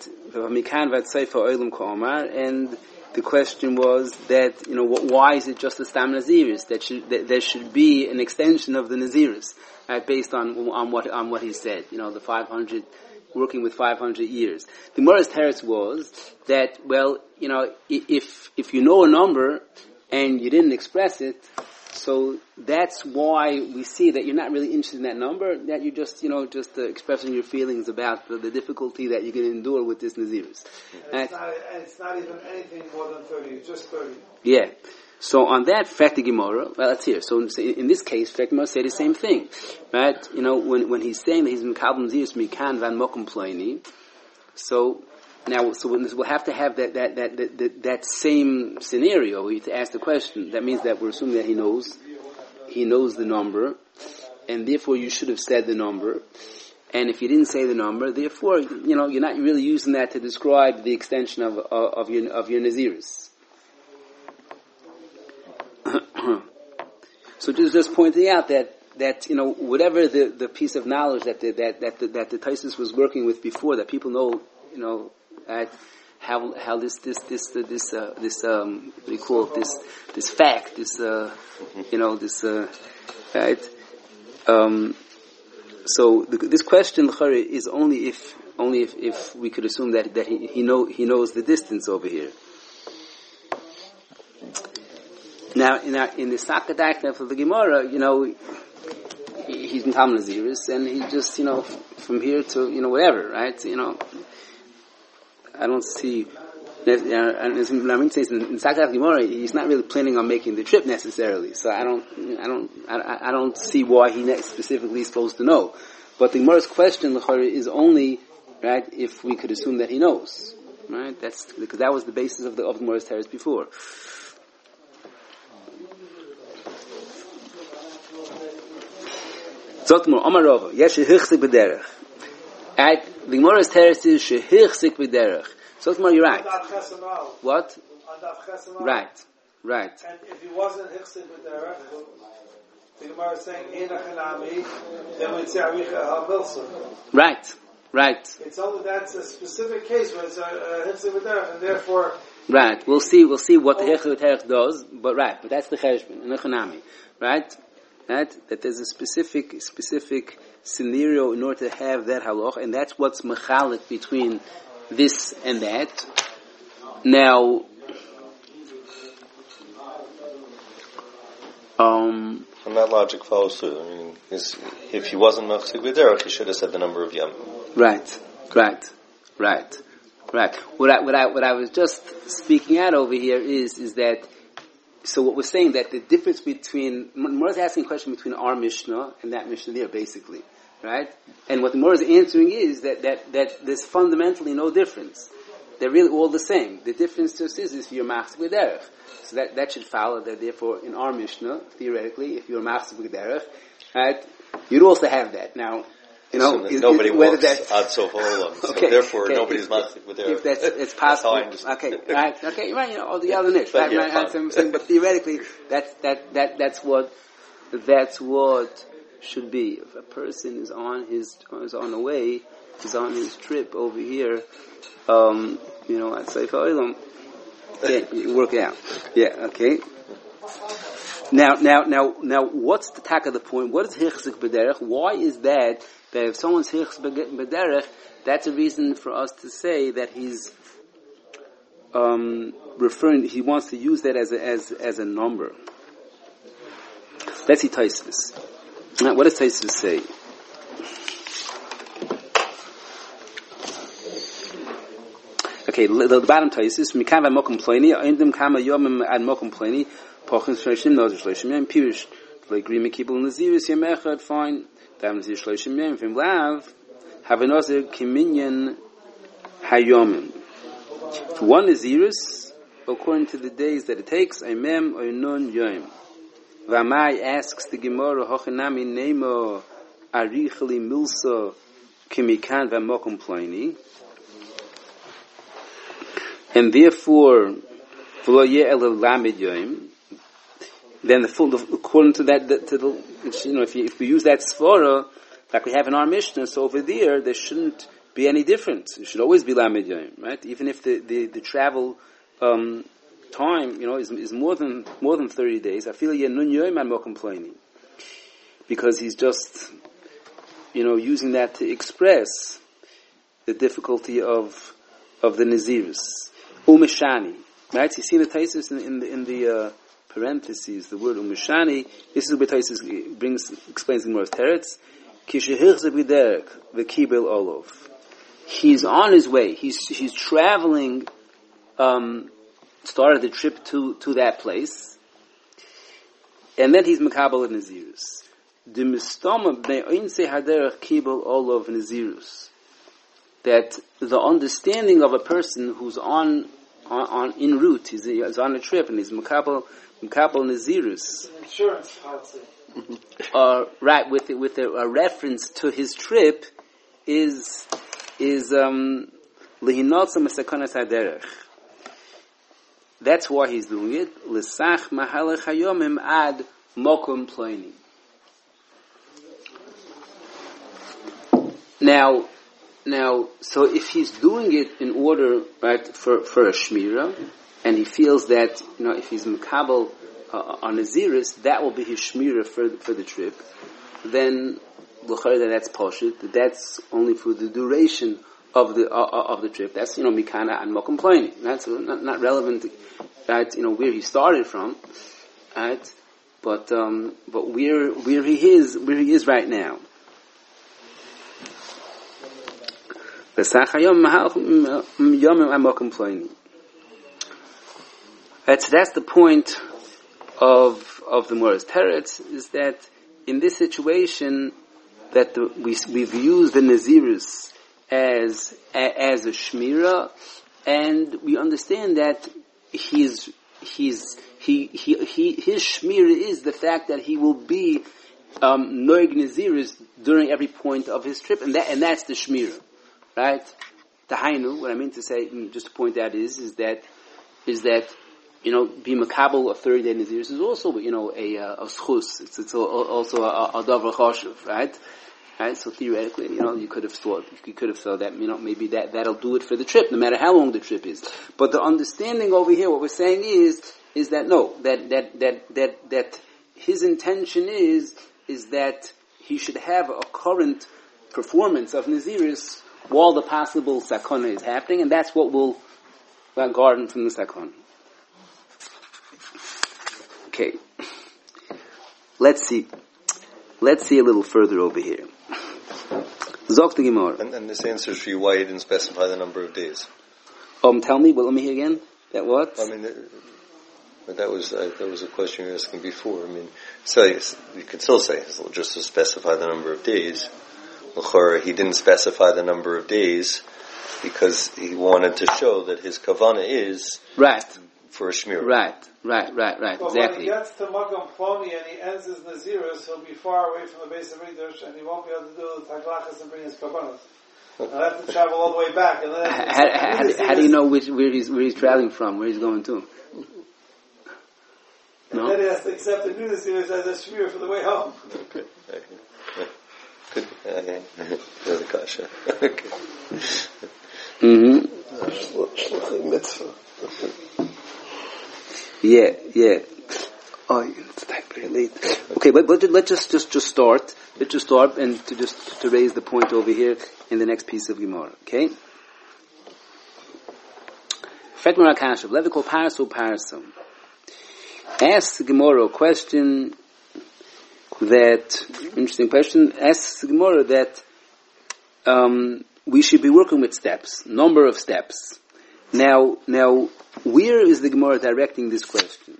and the question was that, why is it just the Stam Naziris? That there should be an extension of the Naziris, right, based on what he said, the 500, working with 500 years. The Gemara's teretz was that, well, if you know a number and you didn't express it, so that's why we see that you're not really interested in that number, that you're just expressing your feelings about the difficulty that you're going to endure with this Naziris. And it's not even anything more than 30, just 30. Yeah. So on that, Fekti Gemara, well, let's hear. So in this case, Fekti Gemara say the same thing, right? When he's saying that he's Mekabel Naziris Mikan Van Mokum Pliny, so we'll have to have that same scenario. We have to ask the question. That means that we're assuming that he knows the number, and therefore you should have said the number. And if you didn't say the number, therefore, you're not really using that to describe the extension of your Naziris. So just pointing out that whatever the piece of knowledge that the Taisus was working with before, that people know, how this what do you call it, this fact, right? So this question is only if we could assume that he knows the distance over here. Now in the Sakadak of the Gemara, he's in Talmud Naziris, and he just from here to whatever, right? I don't see. And in Sakadak Gemara, he's not really planning on making the trip necessarily. So I don't see why he specifically is supposed to know. But the Gemara's question is only right if we could assume that he knows, right? That's because that was the basis of the Gemara's teretz before. Zotmur Omar Rava, yes, shehichzik b'derech. Right? The Gemara's teretz is shehichzik b'derech. Zotmur, you're right. What? Right. And if he wasn't hichzik b'derech, the Gemara is saying einachanami, then we'd say aricha ha'milsa. Right. It's only that's a specific case where it's a hichzik b'derech, and therefore. Right. We'll see what the hichzik b'derech does, but that's the cheshbon, einachanami, right? That there's a specific scenario in order to have that halach, and that's what's mechalik between this and that. Now, and that logic follows too. I mean, if he wasn't machzik b'derech, he should have said the number of yom. Right. What I was just speaking out over here is that. So what we're saying that the difference between Mora is asking a question between our Mishnah and that Mishnah there, basically, right? And what the Mora is answering is that there's fundamentally no difference. They're really all the same. The difference just is if you're machzik b'derech. So that should follow that. Therefore, in our Mishnah, theoretically, if you're machzik b'derech, right, you'd also have that. Now, so nobody walks ad sof olam. So therefore, nobody's machzik with if it's possible. Okay, right. Or the other niche, right? But theoretically, that's what should be. If a person is on his trip over here, at Sefer Olam, work it out. Yeah, okay. Now, what's the tack of the point? What is hichzik b'derech? Why is that if someone's hichzik b'derech, that's a reason for us to say that he's referring. He wants to use that as a number. Let's see Tosfos. What does Tosfos say? Okay, the bottom Tosfos. Mikan v'mokum pleni. Indim kama yomim ad mokum pleni. Pochim shloshim nozer shloshim yom. Pirish v'legri mekibul naziris yom echad. Fine. Dav nazir shloshim yom. V'im lav have a nozer kiminyan hayomim. One naziris according to the days that it takes. Aimem or nun yom. V'amai asks the Gemara hochinami nemo arichli milsa kimikan v'mokum pleni. And therefore, then according to that, if we use that svara, like we have in our Mishnah, so over there shouldn't be any difference. It should always be lamed yoim, right? Even if the travel time, is more than 30 days. I feel nun yoim and mokum pleni, because he's just, using that to express the difficulty of the Nazirus. Umeshani, right? So you see the Tosfos in the parentheses, the word umeshani. This is where Tosfos explains the Gemara's teretz. Kishehirze b'derek v'kibel olov. He's on his way. He's traveling. Started the trip to that place, and then he's mekabel Nazirus. The mistama be'oinse haderech kibel olov Nazirus. That the understanding of a person who's on en route, he's on a trip, and he's mekabel Nazirus. Insurance policy. Right, with a reference to his trip is lihinotza mesakonas haderech. That's why he's doing it. L'sach mahalech hayomim ad mokum pleni. Now, so if he's doing it in order, right, for a shmira, and he feels that, if he's mekabel on Nazirus, that will be his shmira for the trip, then l'chayda that's poshut. That's only for the duration of the trip. That's mikana and mokum pleni. That's not relevant, right? Where he started from, right? But where he is right now. Right, so that's the point of the Mora's Teretz, is that in this situation that we've used the Nazirus as a shmira, and we understand that his shmira is the fact that he will be noig Nazirus during every point of his trip, and that's the shmira. Right? Tahainu, what I mean to say, just to point out is that be makabel of 30-day Nazirus is also, a schus. It's also a davar chashuv, right? Right? So theoretically, you could have thought that, maybe that'll do it for the trip, no matter how long the trip is. But the understanding over here, what we're saying is that no, that his intention is that he should have a current performance of Nazirus while the possible sakona is happening, and that's what will guard him from the sakona. Okay. Let's see a little further over here. Zok the Gemara. And this answers for you why he didn't specify the number of days. Tell me. Well, let me hear again. That what? I mean, but that was a question you were asking before. I mean, so you could still say just to specify the number of days. He didn't specify the number of days because he wanted to show that his kavana is right for a shmira. Right. But Exactly. when he gets to Makom Ploni and he ends his Nazirus, he'll be far away from the base of Ridush, and he won't be able to do the taglachas and bring his kavanas. He'll have to travel all the way back. And then how do you know where he's traveling from? Where he's going to? And then he has to accept the new Nazirus as a shmir for the way home. Okay. Good. Okay. There's a kasha. Okay. Mitzvah. Yeah. Oh, it's very late. Okay, but let's just start. Let's just start and to raise the point over here in the next piece of Gemara. Okay? Fetmar HaKashav, Levikol Parso Parso. Asks the Gemara a question interesting question, asks the Gemara that we should be working with steps, number of steps. Now, where is the Gemara directing this question?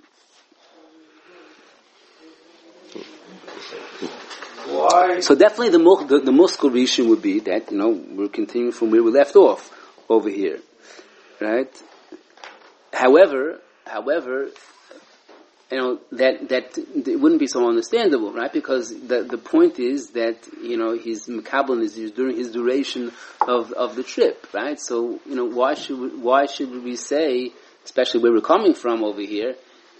Why? So definitely the Muskal Rishon would be that, we're continuing from where we left off over here. Right? However, that it wouldn't be so understandable, right? Because the point is that, his Mekabel is during his duration of the trip, right? So, why should we say, especially where we're coming from over here,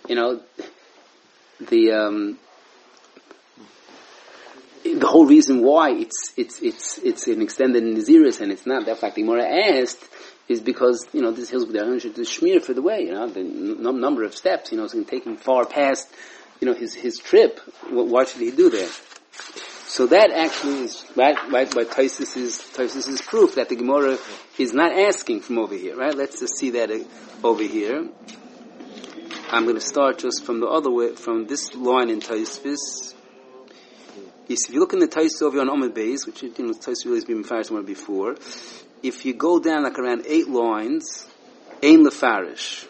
the whole reason why it's an extended Naziris and it's not that fact the Gemara asked is because, this hills with the shmir for the way, the number of steps, it's going to take him far past, his trip. Why should he do that? So that actually is, right, by Taisus' proof that the Gemara is not asking from over here, right? Let's just see that over here. I'm going to start just from the other way, from this line in Taisus. Yes, if you look in the Taisus over on Amud Beis, which, Taisus really has been fired somewhere before, if you go down like around 8 lines, Ein Lefarish.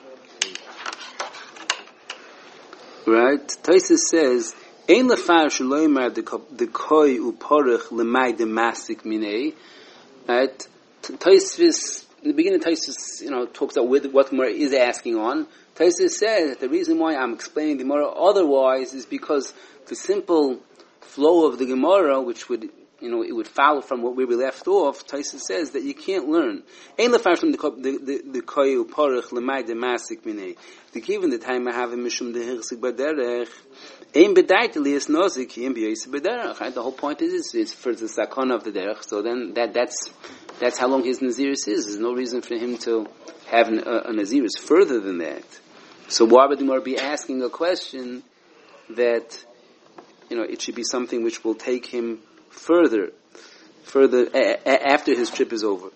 Right? Taisus says, Ein Lefarish loymar dekoi uporach lemay demasik minei. Right? Taisus, in the beginning Taisus, talks about what Gemara is asking on. Taisus says that the reason why I'm explaining the Gemara otherwise is because the simple flow of the Gemara, which would, it would follow from where we left off. Taisus says that you can't learn. Ein lefarshim the koyu porach lemay demasik minei. The given the time I have in mishum the hirsik baderech. Ein bedaita lias nozik ein biyos baderech. Right? The whole point is for the sakana of the derech. So then that's how long his naziris is. There's no reason for him to have a naziris further than that. So why would the Gemara be asking a question that it should be something which will take him further after his trip is over.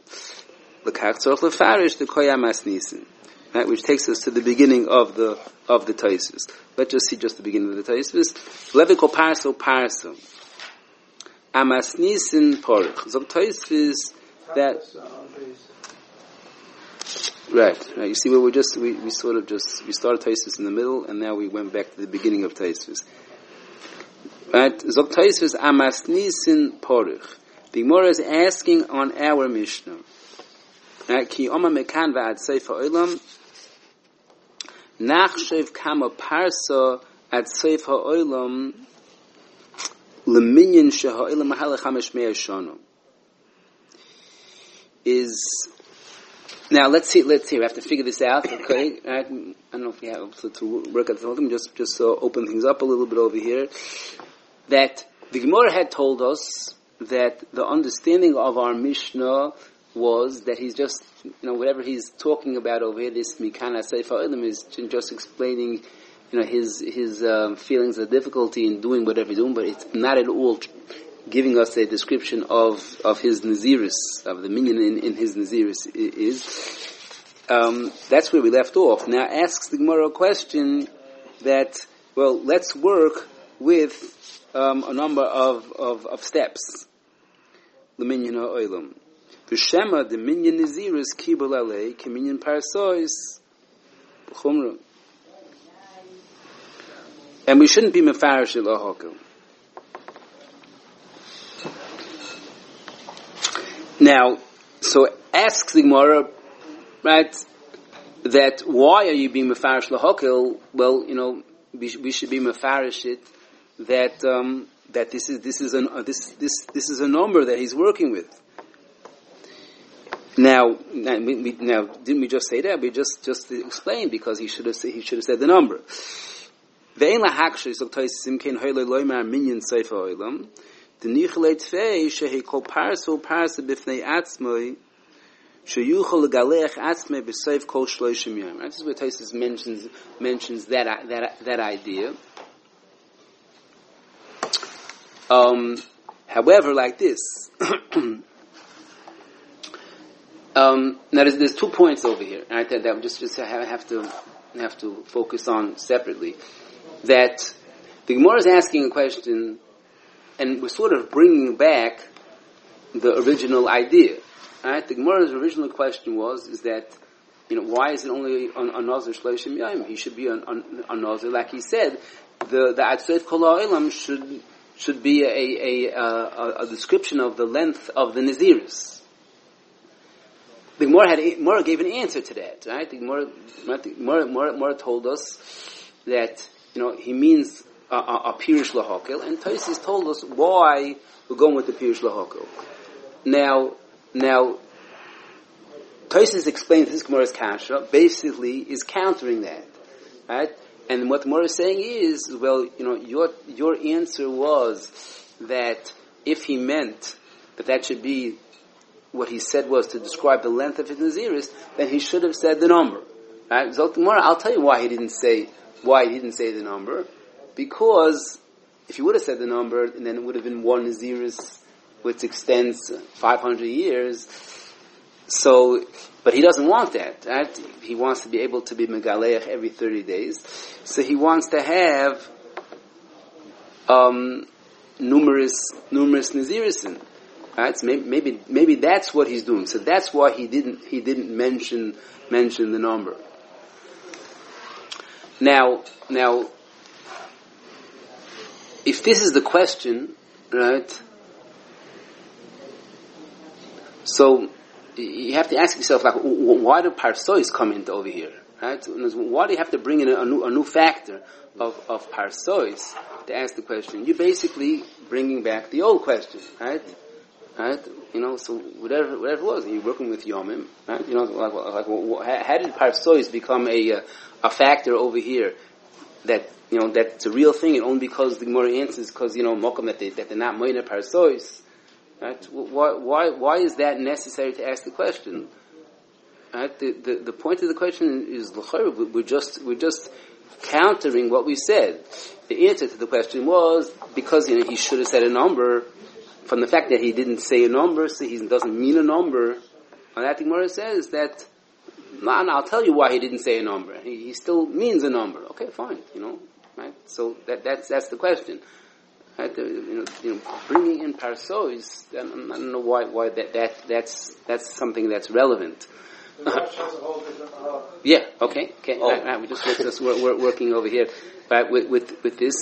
Right, which takes us to the beginning of the Taisus. Let's just see just the beginning of the Taisus. Levikol Parso Parso. Amasnisin Porach. So Taisus that. Right. You see where we started Taisus in the middle, and now we went back to the beginning of Taisus. Right? Zok Taisus Amasnisin Porach. The Gemara is asking on our Mishnah. Right? Ki Oma Mekan Va'ad Seifa Olam Nachshev Kama Parsa Ad Seifa Olam Leminyan Sheha Olam Mahala Chamesh Mea Shano. Now let's see. We have to figure this out. Okay, I don't know if we have to work at the whole thing. Just open things up a little bit over here. That the Gemara had told us that the understanding of our Mishnah was that he's just, whatever he's talking about over here, this Mikana Seifa Olam is just explaining, his feelings of difficulty in doing whatever he's doing, but it's not at all giving us a description of his Naziris, of the minyan in his Naziris is. That's where we left off. Now asks the Gemara a question that, let's work with a number of steps. The minyan ha'olam. V'shema the minyan Naziris kibul alei k'minyan parasois chumra. And we shouldn't be mefarish ilahokel. Now, so asks the Gemara, right, that why are you being mefarish lahokel? Well, we should be mefarish it that this is a number that he's working with. Now, didn't we just say that? We just explained because he should have said the number. Ve'en lahakshay so taisim kein hoyle loymar minyan seifa olam. The nichleit fei shehi kol parso parsa b'fnei atzmoi sheyuchol legalech atzmei b'seif kol shloishim yom. This is where Taisus mentions that idea. However, like this, Now there's 2 points over here, right? That we just have to focus on separately. That the Gemara is asking a question, and we're sort of bringing back the original idea, right? The Gemara's original question is that, why is it only on Nazir Shloshim Yom? He should be on Nazir, like he said. The Atzeret Kol Ha'olam should be a description of the length of the Naziris. The Gemara gave an answer to that, right? The Gemara told us that he means a Pirush Lahakel, and Tosfos told us why we're going with the Pirush Lahakel. Now, Tosfos explains this Gemara's kasha basically is countering that, right? And what the Gemara is saying is, well, your answer was that if he meant that should be what he said was to describe the length of his Naziris, then he should have said the number, right? So the Gemara, I'll tell you why he didn't say the number, because if he would have said the number, then it would have been one Naziris, which extends 500 years. So, but he doesn't want that, right? He wants to be able to be megaleach every 30 days. So he wants to have numerous Nazirisin, right? So maybe that's what he's doing. So that's why he didn't mention the number. Now, if this is the question, right? So you have to ask yourself, like, why do parsois come into over here, right? Why do you have to bring in a new factor of parsois to ask the question? You're basically bringing back the old question, right? Right? So whatever it was, you're working with yomim, right? How did parsois become a factor over here that that's a real thing, and only because the Gemara answers because mokum that they're not moina parsois. Right? Why is that necessary to ask the question? Right? The point of the question is we're just countering what we said. The answer to the question was because he should have said a number. From the fact that he didn't say a number, so he doesn't mean a number. And that the Gemara says that I'll tell you why he didn't say a number. He still means a number. Okay, fine. Right? So that's the question. Right? Bringing in parsois, I don't know why that's something that's relevant. Yeah. Okay. Right. We're working over here, but with this.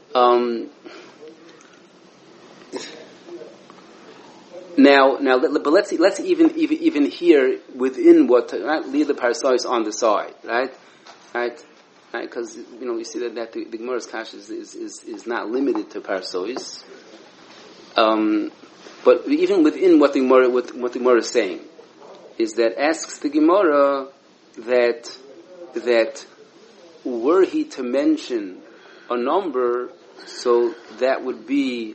But let's even here within what leave the parsois on the side, right? Because you see that the Gemara's kasha is not limited to parsois. But even within what the Gemara is saying is that asks the Gemara that were he to mention a number, so that would be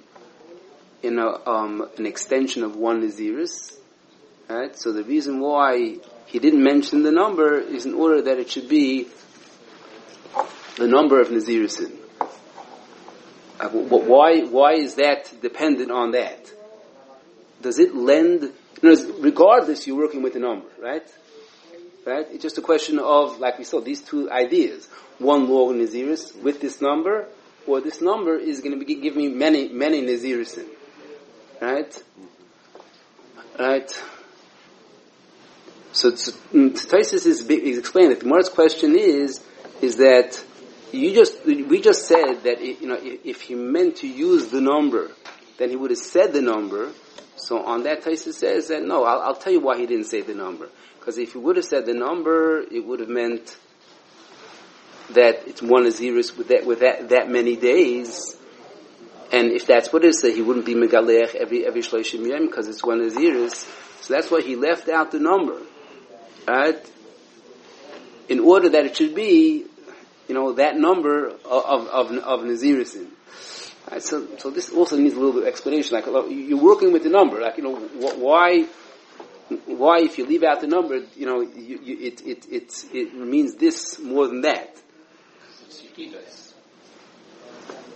an extension of one Naziris, right? So the reason why he didn't mention the number is in order that it should be the number of Nazirisin. Why is that dependent on that? Does it lend? Regardless, you're working with the number, right? Right? It's just a question of, like we saw, these two ideas: one log Naziris with this number, or this number is going to give me many Nazirisin. Right? So Tosfos is explaining that the Gemara's question is that we just said that if he meant to use the number, then he would have said the number. So on that, Tosfos says that no, I'll tell you why he didn't say the number. Because if he would have said the number, it would have meant that it's one Naziris with that many days. And if that's what it is, he wouldn't be megaleach every shloshim yom because it's one Naziris. So that's why he left out the number, right? In order that it should be, that number of Nazirisin. Right? So this also needs a little bit of explanation. Like you're working with the number, like why if you leave out the number, it means this more than that.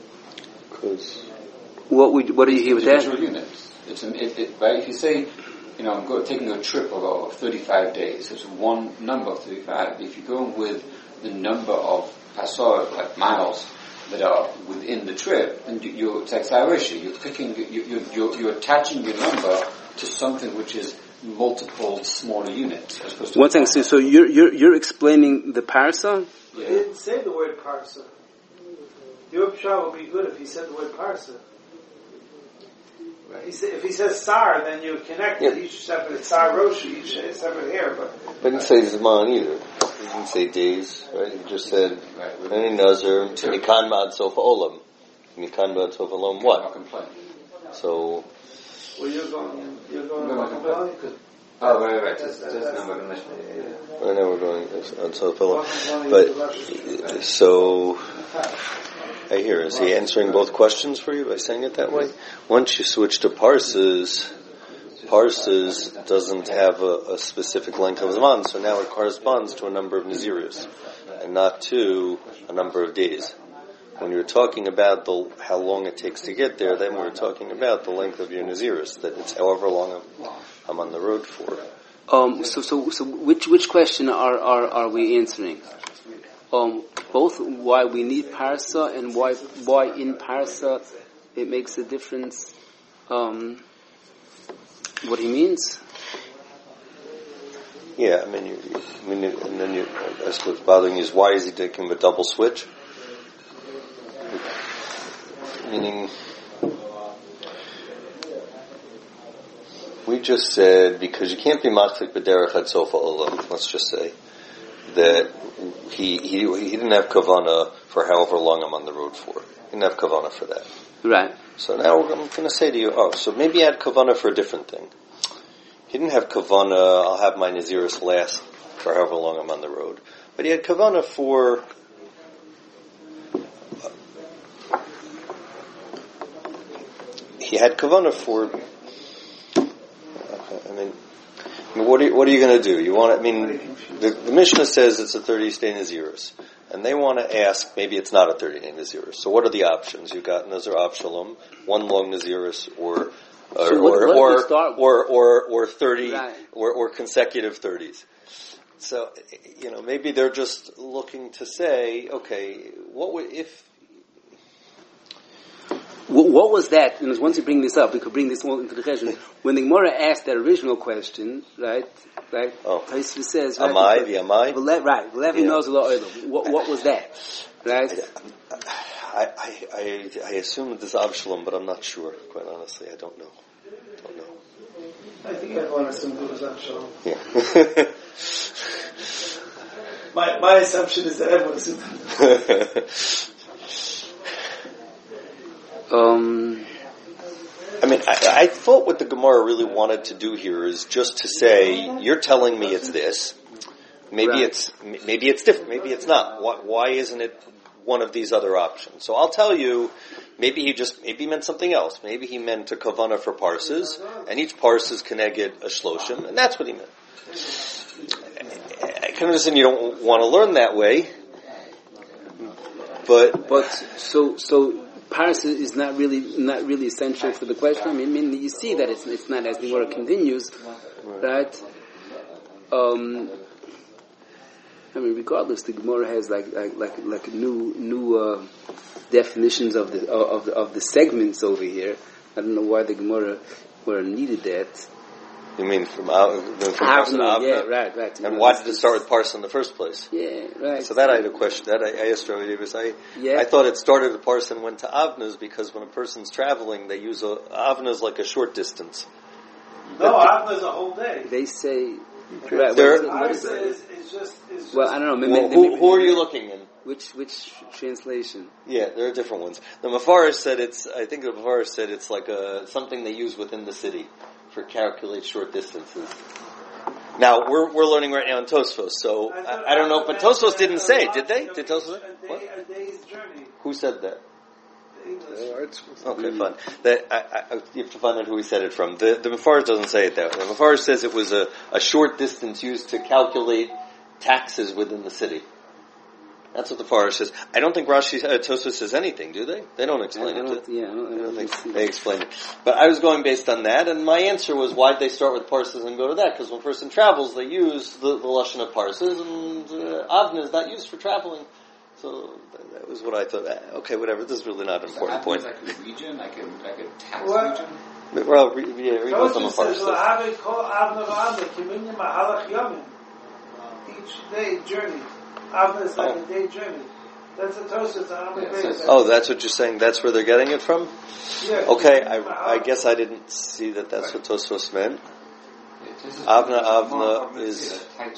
What do you hear with that? Units. Right? If you say I'm taking a trip of 35 days. There's one number of 35. If you go with the number of pasor, like miles, that are within the trip, and it's like Irish. You're picking, you're attaching your number to something which is multiple smaller units, as opposed to. One thing, so you're explaining the parsa? He didn't say the word parsa. Your pshat would be good if he said the word parsa. Right. If he says sar, then you connect each separate sar roshi, each separate hair. But he didn't say zman either. He didn't say days, right? He just said any nazar, mikan ma'ad sof olam, mikan ma'ad sof olam. What? So. Well, you're going to Oh, right. Right now we're going on sof olam, but so. I hear. Is he answering both questions for you by saying it that way? Once you switch to parses doesn't have a specific length of zaman, so now it corresponds to a number of nazirus, and not to a number of days. When you're talking about how long it takes to get there, then we're talking about the length of your nazirus, that it's however long I'm on the road for. So which question are we answering? Both why we need parsa and why in parsa it makes a difference. What he means. Yeah, and then I suppose what's bothering you is why is he taking a double switch? Meaning, we just said because you can't be machzik b'derech ad sofa olam. Let's just say that he didn't have kavana for however long I'm on the road for. He didn't have kavana for that. Right. So now I'm going to say to you, so maybe he had kavana for a different thing. He didn't have kavana, I'll have my nazirus last for however long I'm on the road. But he had kavana for what are you going to do? You want the Mishnah says it's a 30-day nazirus, and they want to ask, maybe it's not a 30-day nazirus. So what are the options? You've got Nazir Avshalom, one long nazirus, or 30, right, or consecutive 30s. So, maybe they're just looking to say, okay, what was that? And once you bring this up, we could bring this all into the question. When the Gemara asked that original question, right? Taisva says, right? Amai? Right. What was that? Right? I assume that this is Avshalom, but I'm not sure. Quite honestly, I don't know. I think everyone assumed it was Avshalom. Yeah. My assumption is that everyone assumed it. I thought what the Gemara really wanted to do here is just to say, you're telling me it's this. Maybe it's different. Maybe it's not. Why isn't it one of these other options? So I'll tell you, maybe he meant something else. Maybe he meant a kavana for parses, and each parse is keneged a shloshim, and that's what he meant. I can understand you don't want to learn that way, but so parsa is not really essential for the question. I mean, you see that it's not, as the Gemara continues, right? Regardless, the Gemara has like new definitions of the segments over here. I don't know why the Gemara needed that. You mean from Parsa to Avna? Yeah, right. And why did it start with Parsa in the first place? Yeah, right. So that I had a question. That I asked Rabbi Davis. I thought it started at Parsa and went to Avnas because when a person's traveling, they use Avnas like a short distance. No, Avna's a whole day. They say. Right, it's just. Well, I don't know. Who are you looking in? Which translation? Yeah, there are different ones. The Mefarish said it's like something they use within the city for calculate short distances. Now we're learning right now in Tosfos, so I don't know, but Tosfos didn't say, did they? Did Tosfos say? What? A day's journey. Who said that? Okay, fine. You have to find out who he said it from. The Mefarish doesn't say it that way. The Mefarish says it was a short distance used to calculate taxes within the city. That's what the Parish says. I don't think Rashi Tosfos says anything, do they? They don't explain it. I don't think they explain it. But I was going based on that, and my answer was, why'd they start with Parses and go to that? Because when a person travels, they use the Lashon of Parses, and Avna is not used for traveling. So that was what I thought. Okay, whatever. This is really not an important point. Like a region, like a tax What? region. Well, read what the Parish says. Each day journey. Avna is like a day journey. That's a Tosfos. Oh, that's what you're saying. That's where they're getting it from? Yeah. Okay, I guess I didn't see that that's what Tosfos meant. Avna is...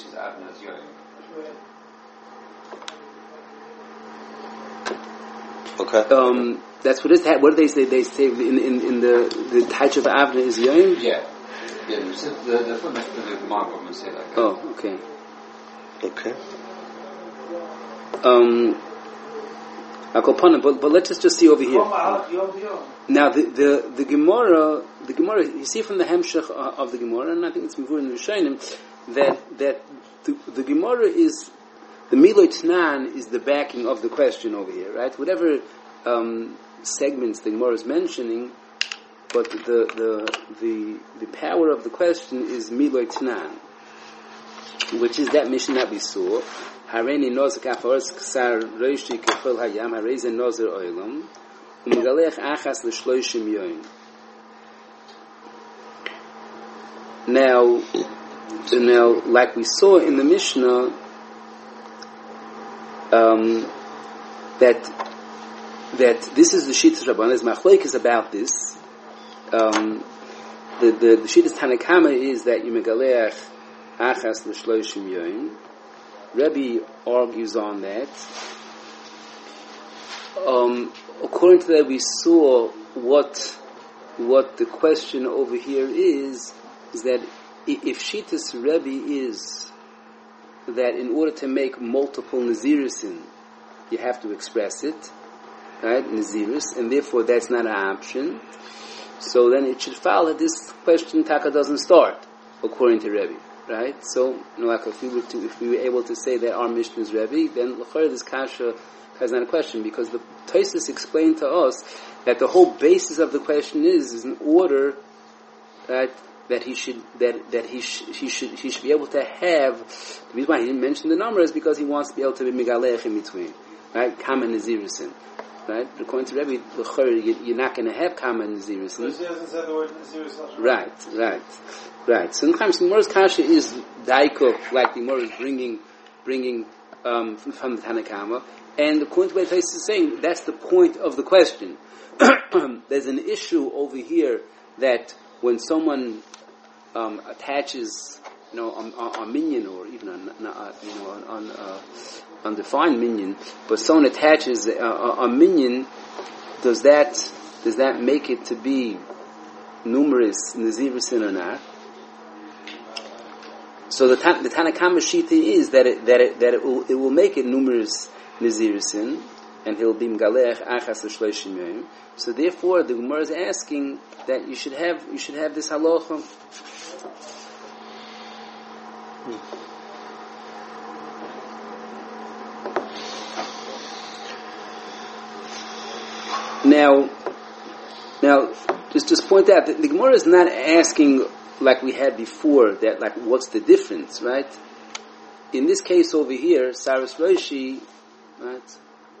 Okay. That's what it is. What do they say? They say in the Taich of Avna is Yom? Yeah. The footnote for the Gemara would say like that. Oh, okay. Okay. But let's just see over here. Now the Gemara, you see from the Hemshech of the Gemara, and I think it's Mivur in the Rishonim, that the Gemara is, the Miloi Tnan is the backing of the question over here, right? Whatever segments the Gemara is mentioning, but the power of the question is Miloi Tnan, which is that mission that we saw. Hareni nozer kafaros ksar reishi kefil hayam hareze nozer oilam umigalech achas l'shloishim yoyim. Now, like we saw in the Mishnah, that this is the Shittas Rabbanan. There's machlokes about this. The Shittas Tanakama is that you megalech achas l'shloishim yoyim. Rebbe argues on that. According to that, we saw what the question over here is that if Shittas Rebbe is that in order to make multiple Nazirisin, you have to express it, right? Naziris, and therefore that's not an option. So then it should follow that this question Taka doesn't start, according to Rebbe. Right? So, like if we were able to say that our Mishnah is Rebbe, then l'chorah this kasha has not a question, because the Tosfos explained to us that the whole basis of the question is in order that he should be able to have. The reason why he didn't mention the number is because he wants to be able to be megalech in between, right? Kama Nazirisin. Right? According to Rebbe, you're not going to have Kama Nazirisin. Because he hasn't said the word Naziris. Right. So sometimes the Gemara's kasha is daiko, like the Gemara is bringing from the Tanakama, and according to what Tosfos is saying, that's the point of the question. There's an issue over here that when someone attaches, a minion or even on undefined minion, but someone attaches a minion, does that make it to be numerous Nazirisin or not? So the Tanakama Shita is that it will make it numerous Nazirisin, and he'll be Mgalech Achas L'Shloshim Yom. So therefore, the Gemara is asking that you should have this halacha. Now, just point out that the Gemara is not asking like we had before, that like what's the difference, right? In this case over here, Saras Roshi, right?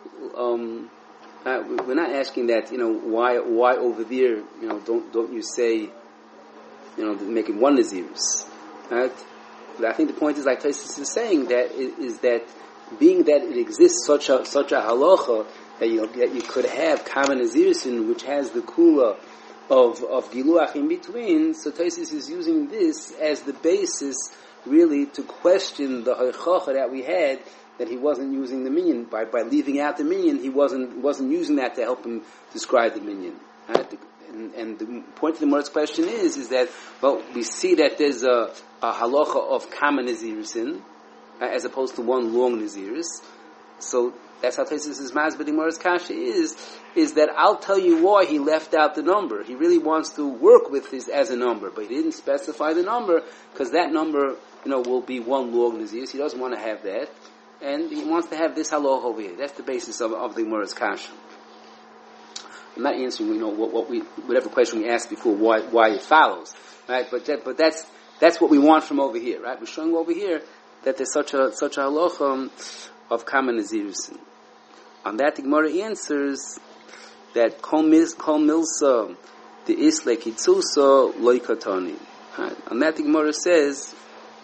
We're not asking that, why over there, don't you say, make it one Nazirus, right? But I think the point is, like Tosfos is saying, that being that it exists such a halacha that you could have Kama Nazirisin, which has the kula of Giluach in between, so Tosfos is using this as the basis really to question the Haichacha that we had, that he wasn't using the minion. By leaving out the minion, he wasn't using that to help him describe the minion. Right? And the point of the Gemara's question is that, we see that there's a halacha of Kama Nazirisin, as opposed to one long Naziris. So that's how Tosfos is mas, but the Gemara's kasha is that I'll tell you why he left out the number. He really wants to work with this as a number, but he didn't specify the number, because that number, will be one long Naziris. He doesn't want to have that. and he wants to have this halacha over here. That's the basis of the Gemara's kasha. I'm not answering, whatever question we asked before, why it follows, right? But that's what we want from over here, right? We're showing over here that there's such a halacha of common nazirusin. On that, the Gemara answers that kol milsa the isle kitzusa loy katani. On that, the Gemara says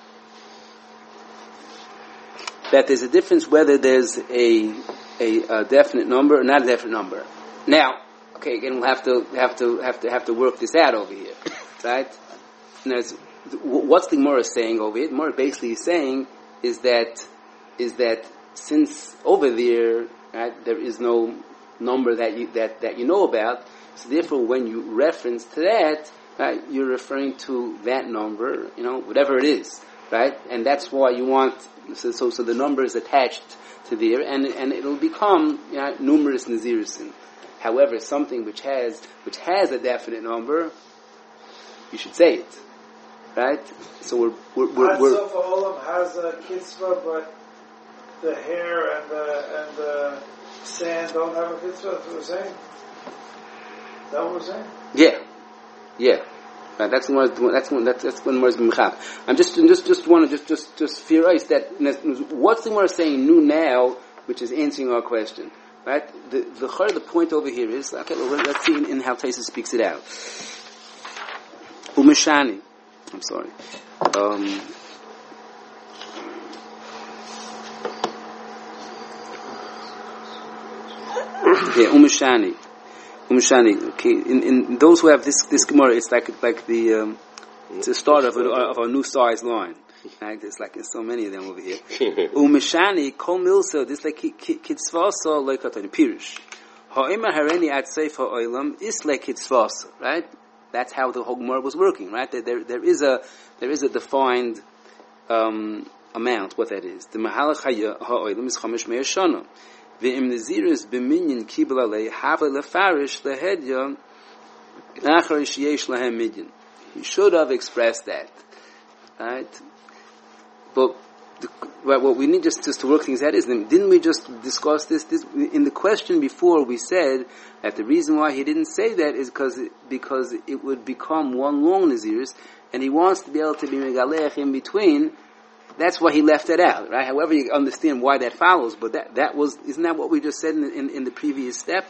that there's a difference whether there's a definite number or not a definite number. Now, okay, again, we'll have to work this out over here, right? And what's the Gemara saying over here? The Gemara basically is saying is that since over there, right, there is no number that you know about, so therefore when you reference to that, right, you're referring to that number, whatever it is, right? And that's why you want so the number is attached to there, and it'll become numerous nazirusin. However, something which has a definite number, you should say it, right? So we're Sofa Olam has a kitzvah, but the hair and the sand don't have a kitzvah. That's what we're saying. Is that what we're saying? Yeah. Right, that's when Gemara's b'mechab. I'm just want to just theorize that what's the Gemara saying new now, which is answering our question. Right? The point over here is, okay, well, let's see in how Taisa speaks it out. Umeshani. I'm sorry. Umeshani. Okay, in those who have this Gemara, it's like the it's the start of a new size line. Right? There's so many of them over here. Umeshani kol milsa. This like kitzvasa like katani pirush. Ha'ima hareni at sefer olam is like kitzvasa. Right? That's how the whole Gemara was working. Right? There is a defined amount. What that is. The mahalach ha'olam is chamesh me'er shana. Ve'im nazirus b'minyan kibel alei have lefarish lehedya nachar sheyesh lahem midyan. He should have expressed that, right? But what we need just to work things out is, didn't we just discuss this in the question before? We said that the reason why he didn't say that is because it would become one long nazirus, and he wants to be able to be megalech in between. That's why he left it out, right? However, you understand why that follows, but isn't that what we just said in the previous step?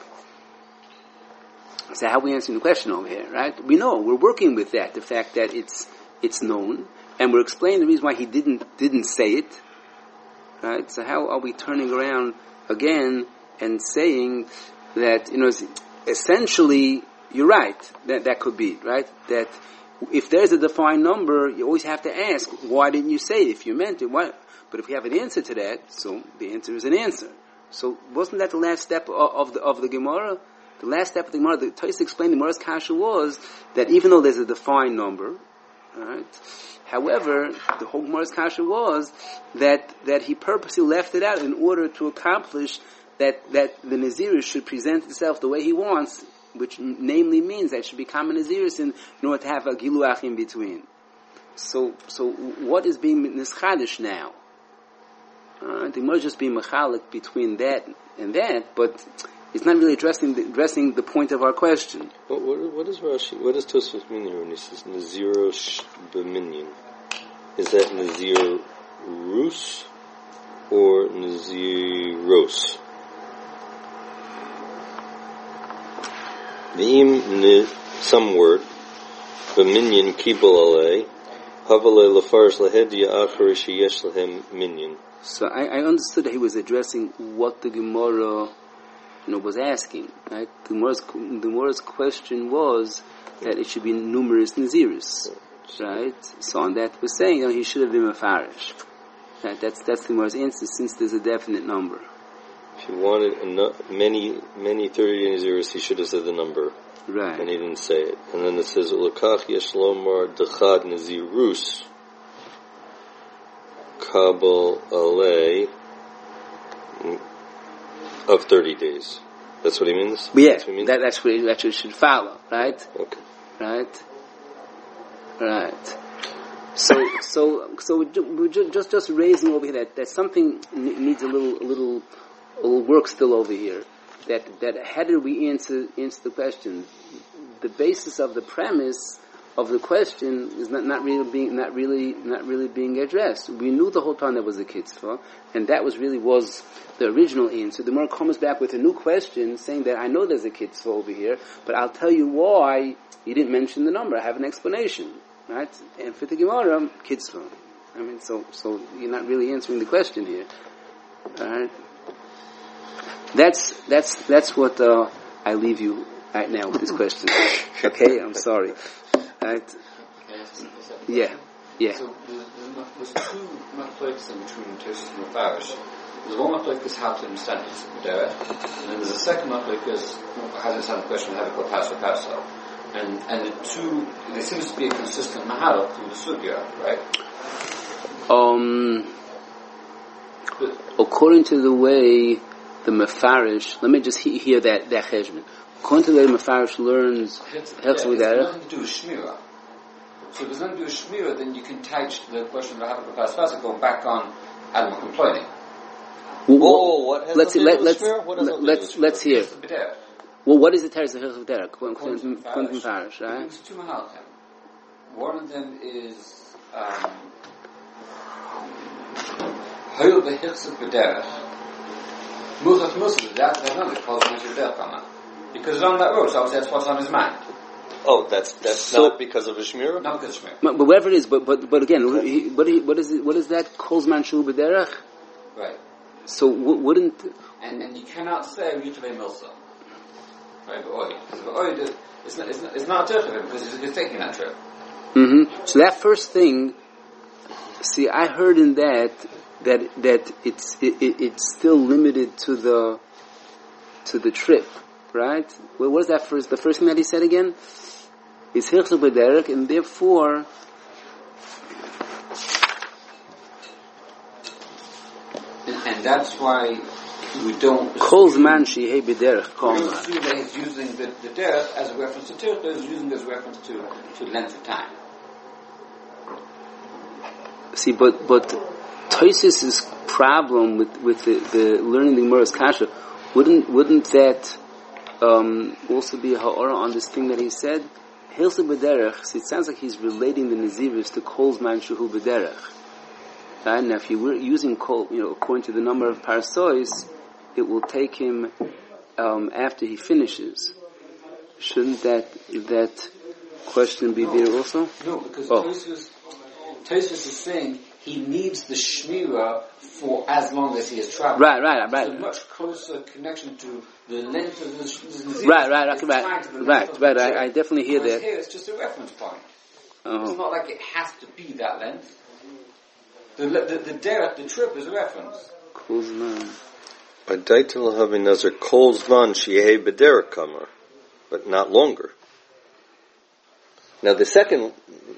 So how are we answering the question over here, right? We know, we're working with that, the fact that it's known, and we're explaining the reason why he didn't say it, right? So how are we turning around again and saying that, essentially, you're right, that could be, right? That if there's a defined number, you always have to ask, why didn't you say it if you meant it? Why? But if we have an answer to that, so the answer is an answer. So wasn't that the last step of the Gemara? The last step of the Gemara, the Taisa explained the Gemara's kasha was that even though there's a defined number, right? However, the whole Gemara's kasha was that he purposely left it out in order to accomplish that the Nazirus should present itself the way he wants, which namely means that it should become a Nazirus in order to have a Giluach in between. So what is being nischadish now? The Gemara is just being mechalik between that and that, but it's not really addressing the point of our question. What does Rashi? What does Tosfos mean here when he says Nazirosh b'minyan? Is that Nazir Rus or Naziros? V'im some word b'minyan kibul alei havalei lefarish lahedya achar sheyesh lahem minyan. So I understood that he was addressing what the Gemara was asking, right? The Gemara's question was that it should be numerous Nazirus, right? So on that we're saying he should have been a Farish. Right? That's the Gemara's answer, since there's a definite number. If he wanted many 30 Nazirus, he should have said the number. Right. And he didn't say it. And then it says, L'kach yesh lomar dechad Nazirus kabel alei of 30 days. That's what he means? Yeah, that's what he means? That's what should follow, right? Okay. Right. So we're just raising over here that something needs a little work still over here. That how did we answer the question? The basis of the premise of the question is not really being addressed. We knew the whole time there was a kitzvah, and that was the original answer. The Gemara comes back with a new question, saying that I know there's a kitzvah over here, but I'll tell you why you didn't mention the number. I have an explanation, right? And for the Gemara, kitzvah. I mean, so you're not really answering the question here, all right? That's what I leave you right now with this question. Okay, I'm sorry. Right? Yeah. So there's two machlokes in between Tosis and Mefarish. There's one machlok is how to understand it, and then there's a second machlok is how to understand the question of how to put pass or pass. And the two, there seems to be a consistent mahalach through the sugya, right? According to the way the Mefarish, let me just hear that cheshbon. According to the way the Mefarish learns It's nothing to do with Shmira. So if there's nothing to do with Shmira, then you can touch the question of how to pass fast and go back on Adam complaining. Let's hear. Well, what is the Teres of Hilchot Derech? According to Mefarish, right? There's two mahalchim. One of them is Hoyel b'Hilchot Derech. Musaf Musaf. That's another called Hilchot Derech. Because on that road, so obviously that's what's on his mind. Oh, that's not because of a shmira? Not because of shmira. But whatever it is, but again, what is that? Kolzman shu b'derech? Right. So wouldn't... And you cannot say Yutavei Milsa. Right, but Oy. Because Oy, it's not a derech of him, because he's taking that trip. Mm-hmm. So that first thing, see, I heard in that it's still limited to the trip. Right? Well, what is that first? The first thing that he said again is Hilchot b'derech, and therefore, and that's why we don't. Kol zman shehei b'derech. We don't assume that he's using the derech as a reference to tircha. He's using it as a reference to length of time. See, but Tosis' problem with the learning the Gemara's kasha, wouldn't that also be a ha'ara on this thing that he said? Hilchot b'derech, so it sounds like he's relating the Naziris to Kol Zman Shehu b'derech. Right? Now, if you were using Kol, according to the number of parsois, it will take him after he finishes. Shouldn't that question be there also? No, because Tosis is saying he needs the shmira for as long as he has traveled. Right. It's a much closer connection to the length of the Right. I definitely hear that. Here it's just a reference point. Uh-huh. It's not like it has to be that length. The trip is a reference. Kol Zman. Adaitel having nazar Kol Zman shehei b'derech kamar, but not longer. Now the second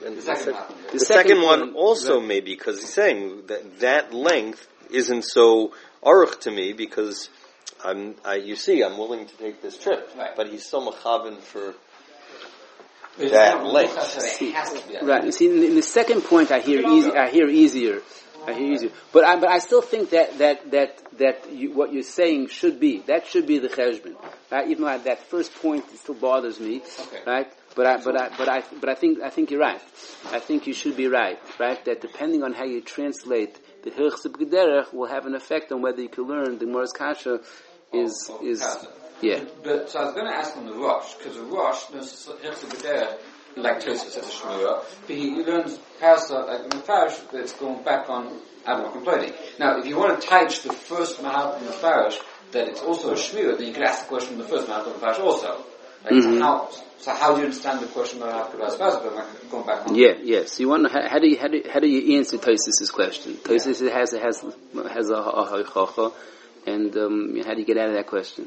one also right. maybe, because he's saying that length isn't so aruch to me because I'm willing to take this trip, right. But he's so mechaven for that length. Right. You see, in the second point, I hear easier. But I still think that what you're saying should be the cheshbon. Right? Even though that first point still bothers me. Okay. Right? But I think you're right. I think you should be right. That depending on how you translate the Hilchot b'derech will have an effect on whether you can learn the Gemara's kasha is yeah. But so I was going to ask on the Rosh, because the Rosh knows Hilchot b'derech like Tosfos says a shmura, but he learns parasha like the Mefarish that's going back on Adam complaining. Now, if you want to teach the first Mahal in the Mefarish that it's also a shmura, then you could ask the question in the first Mahal in the Mefarish also. Like, so how do you understand the question about going back on? Yeah. So you want to how do you answer Tosfos' question? Tosfos has a ha'chacha, and how do you get out of that question?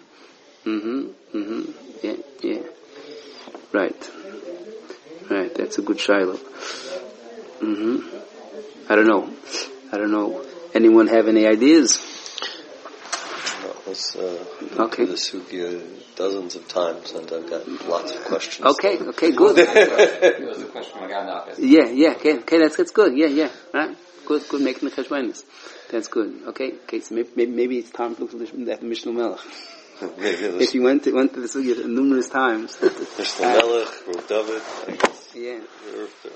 Yeah. Right. That's a good shiloh. I don't know. Anyone have any ideas? was Okay. to the sugya dozens of times, and I've got lots of questions. Okay, good. It was a question I got now. Yeah, okay, that's good. Yeah, right? Good, making the cheshbonis. That's good. Okay, so maybe it's time to look at the Mishnah Melech. If you went to the sugya numerous times. Mishnah Melech, Rav David, I guess. Yeah.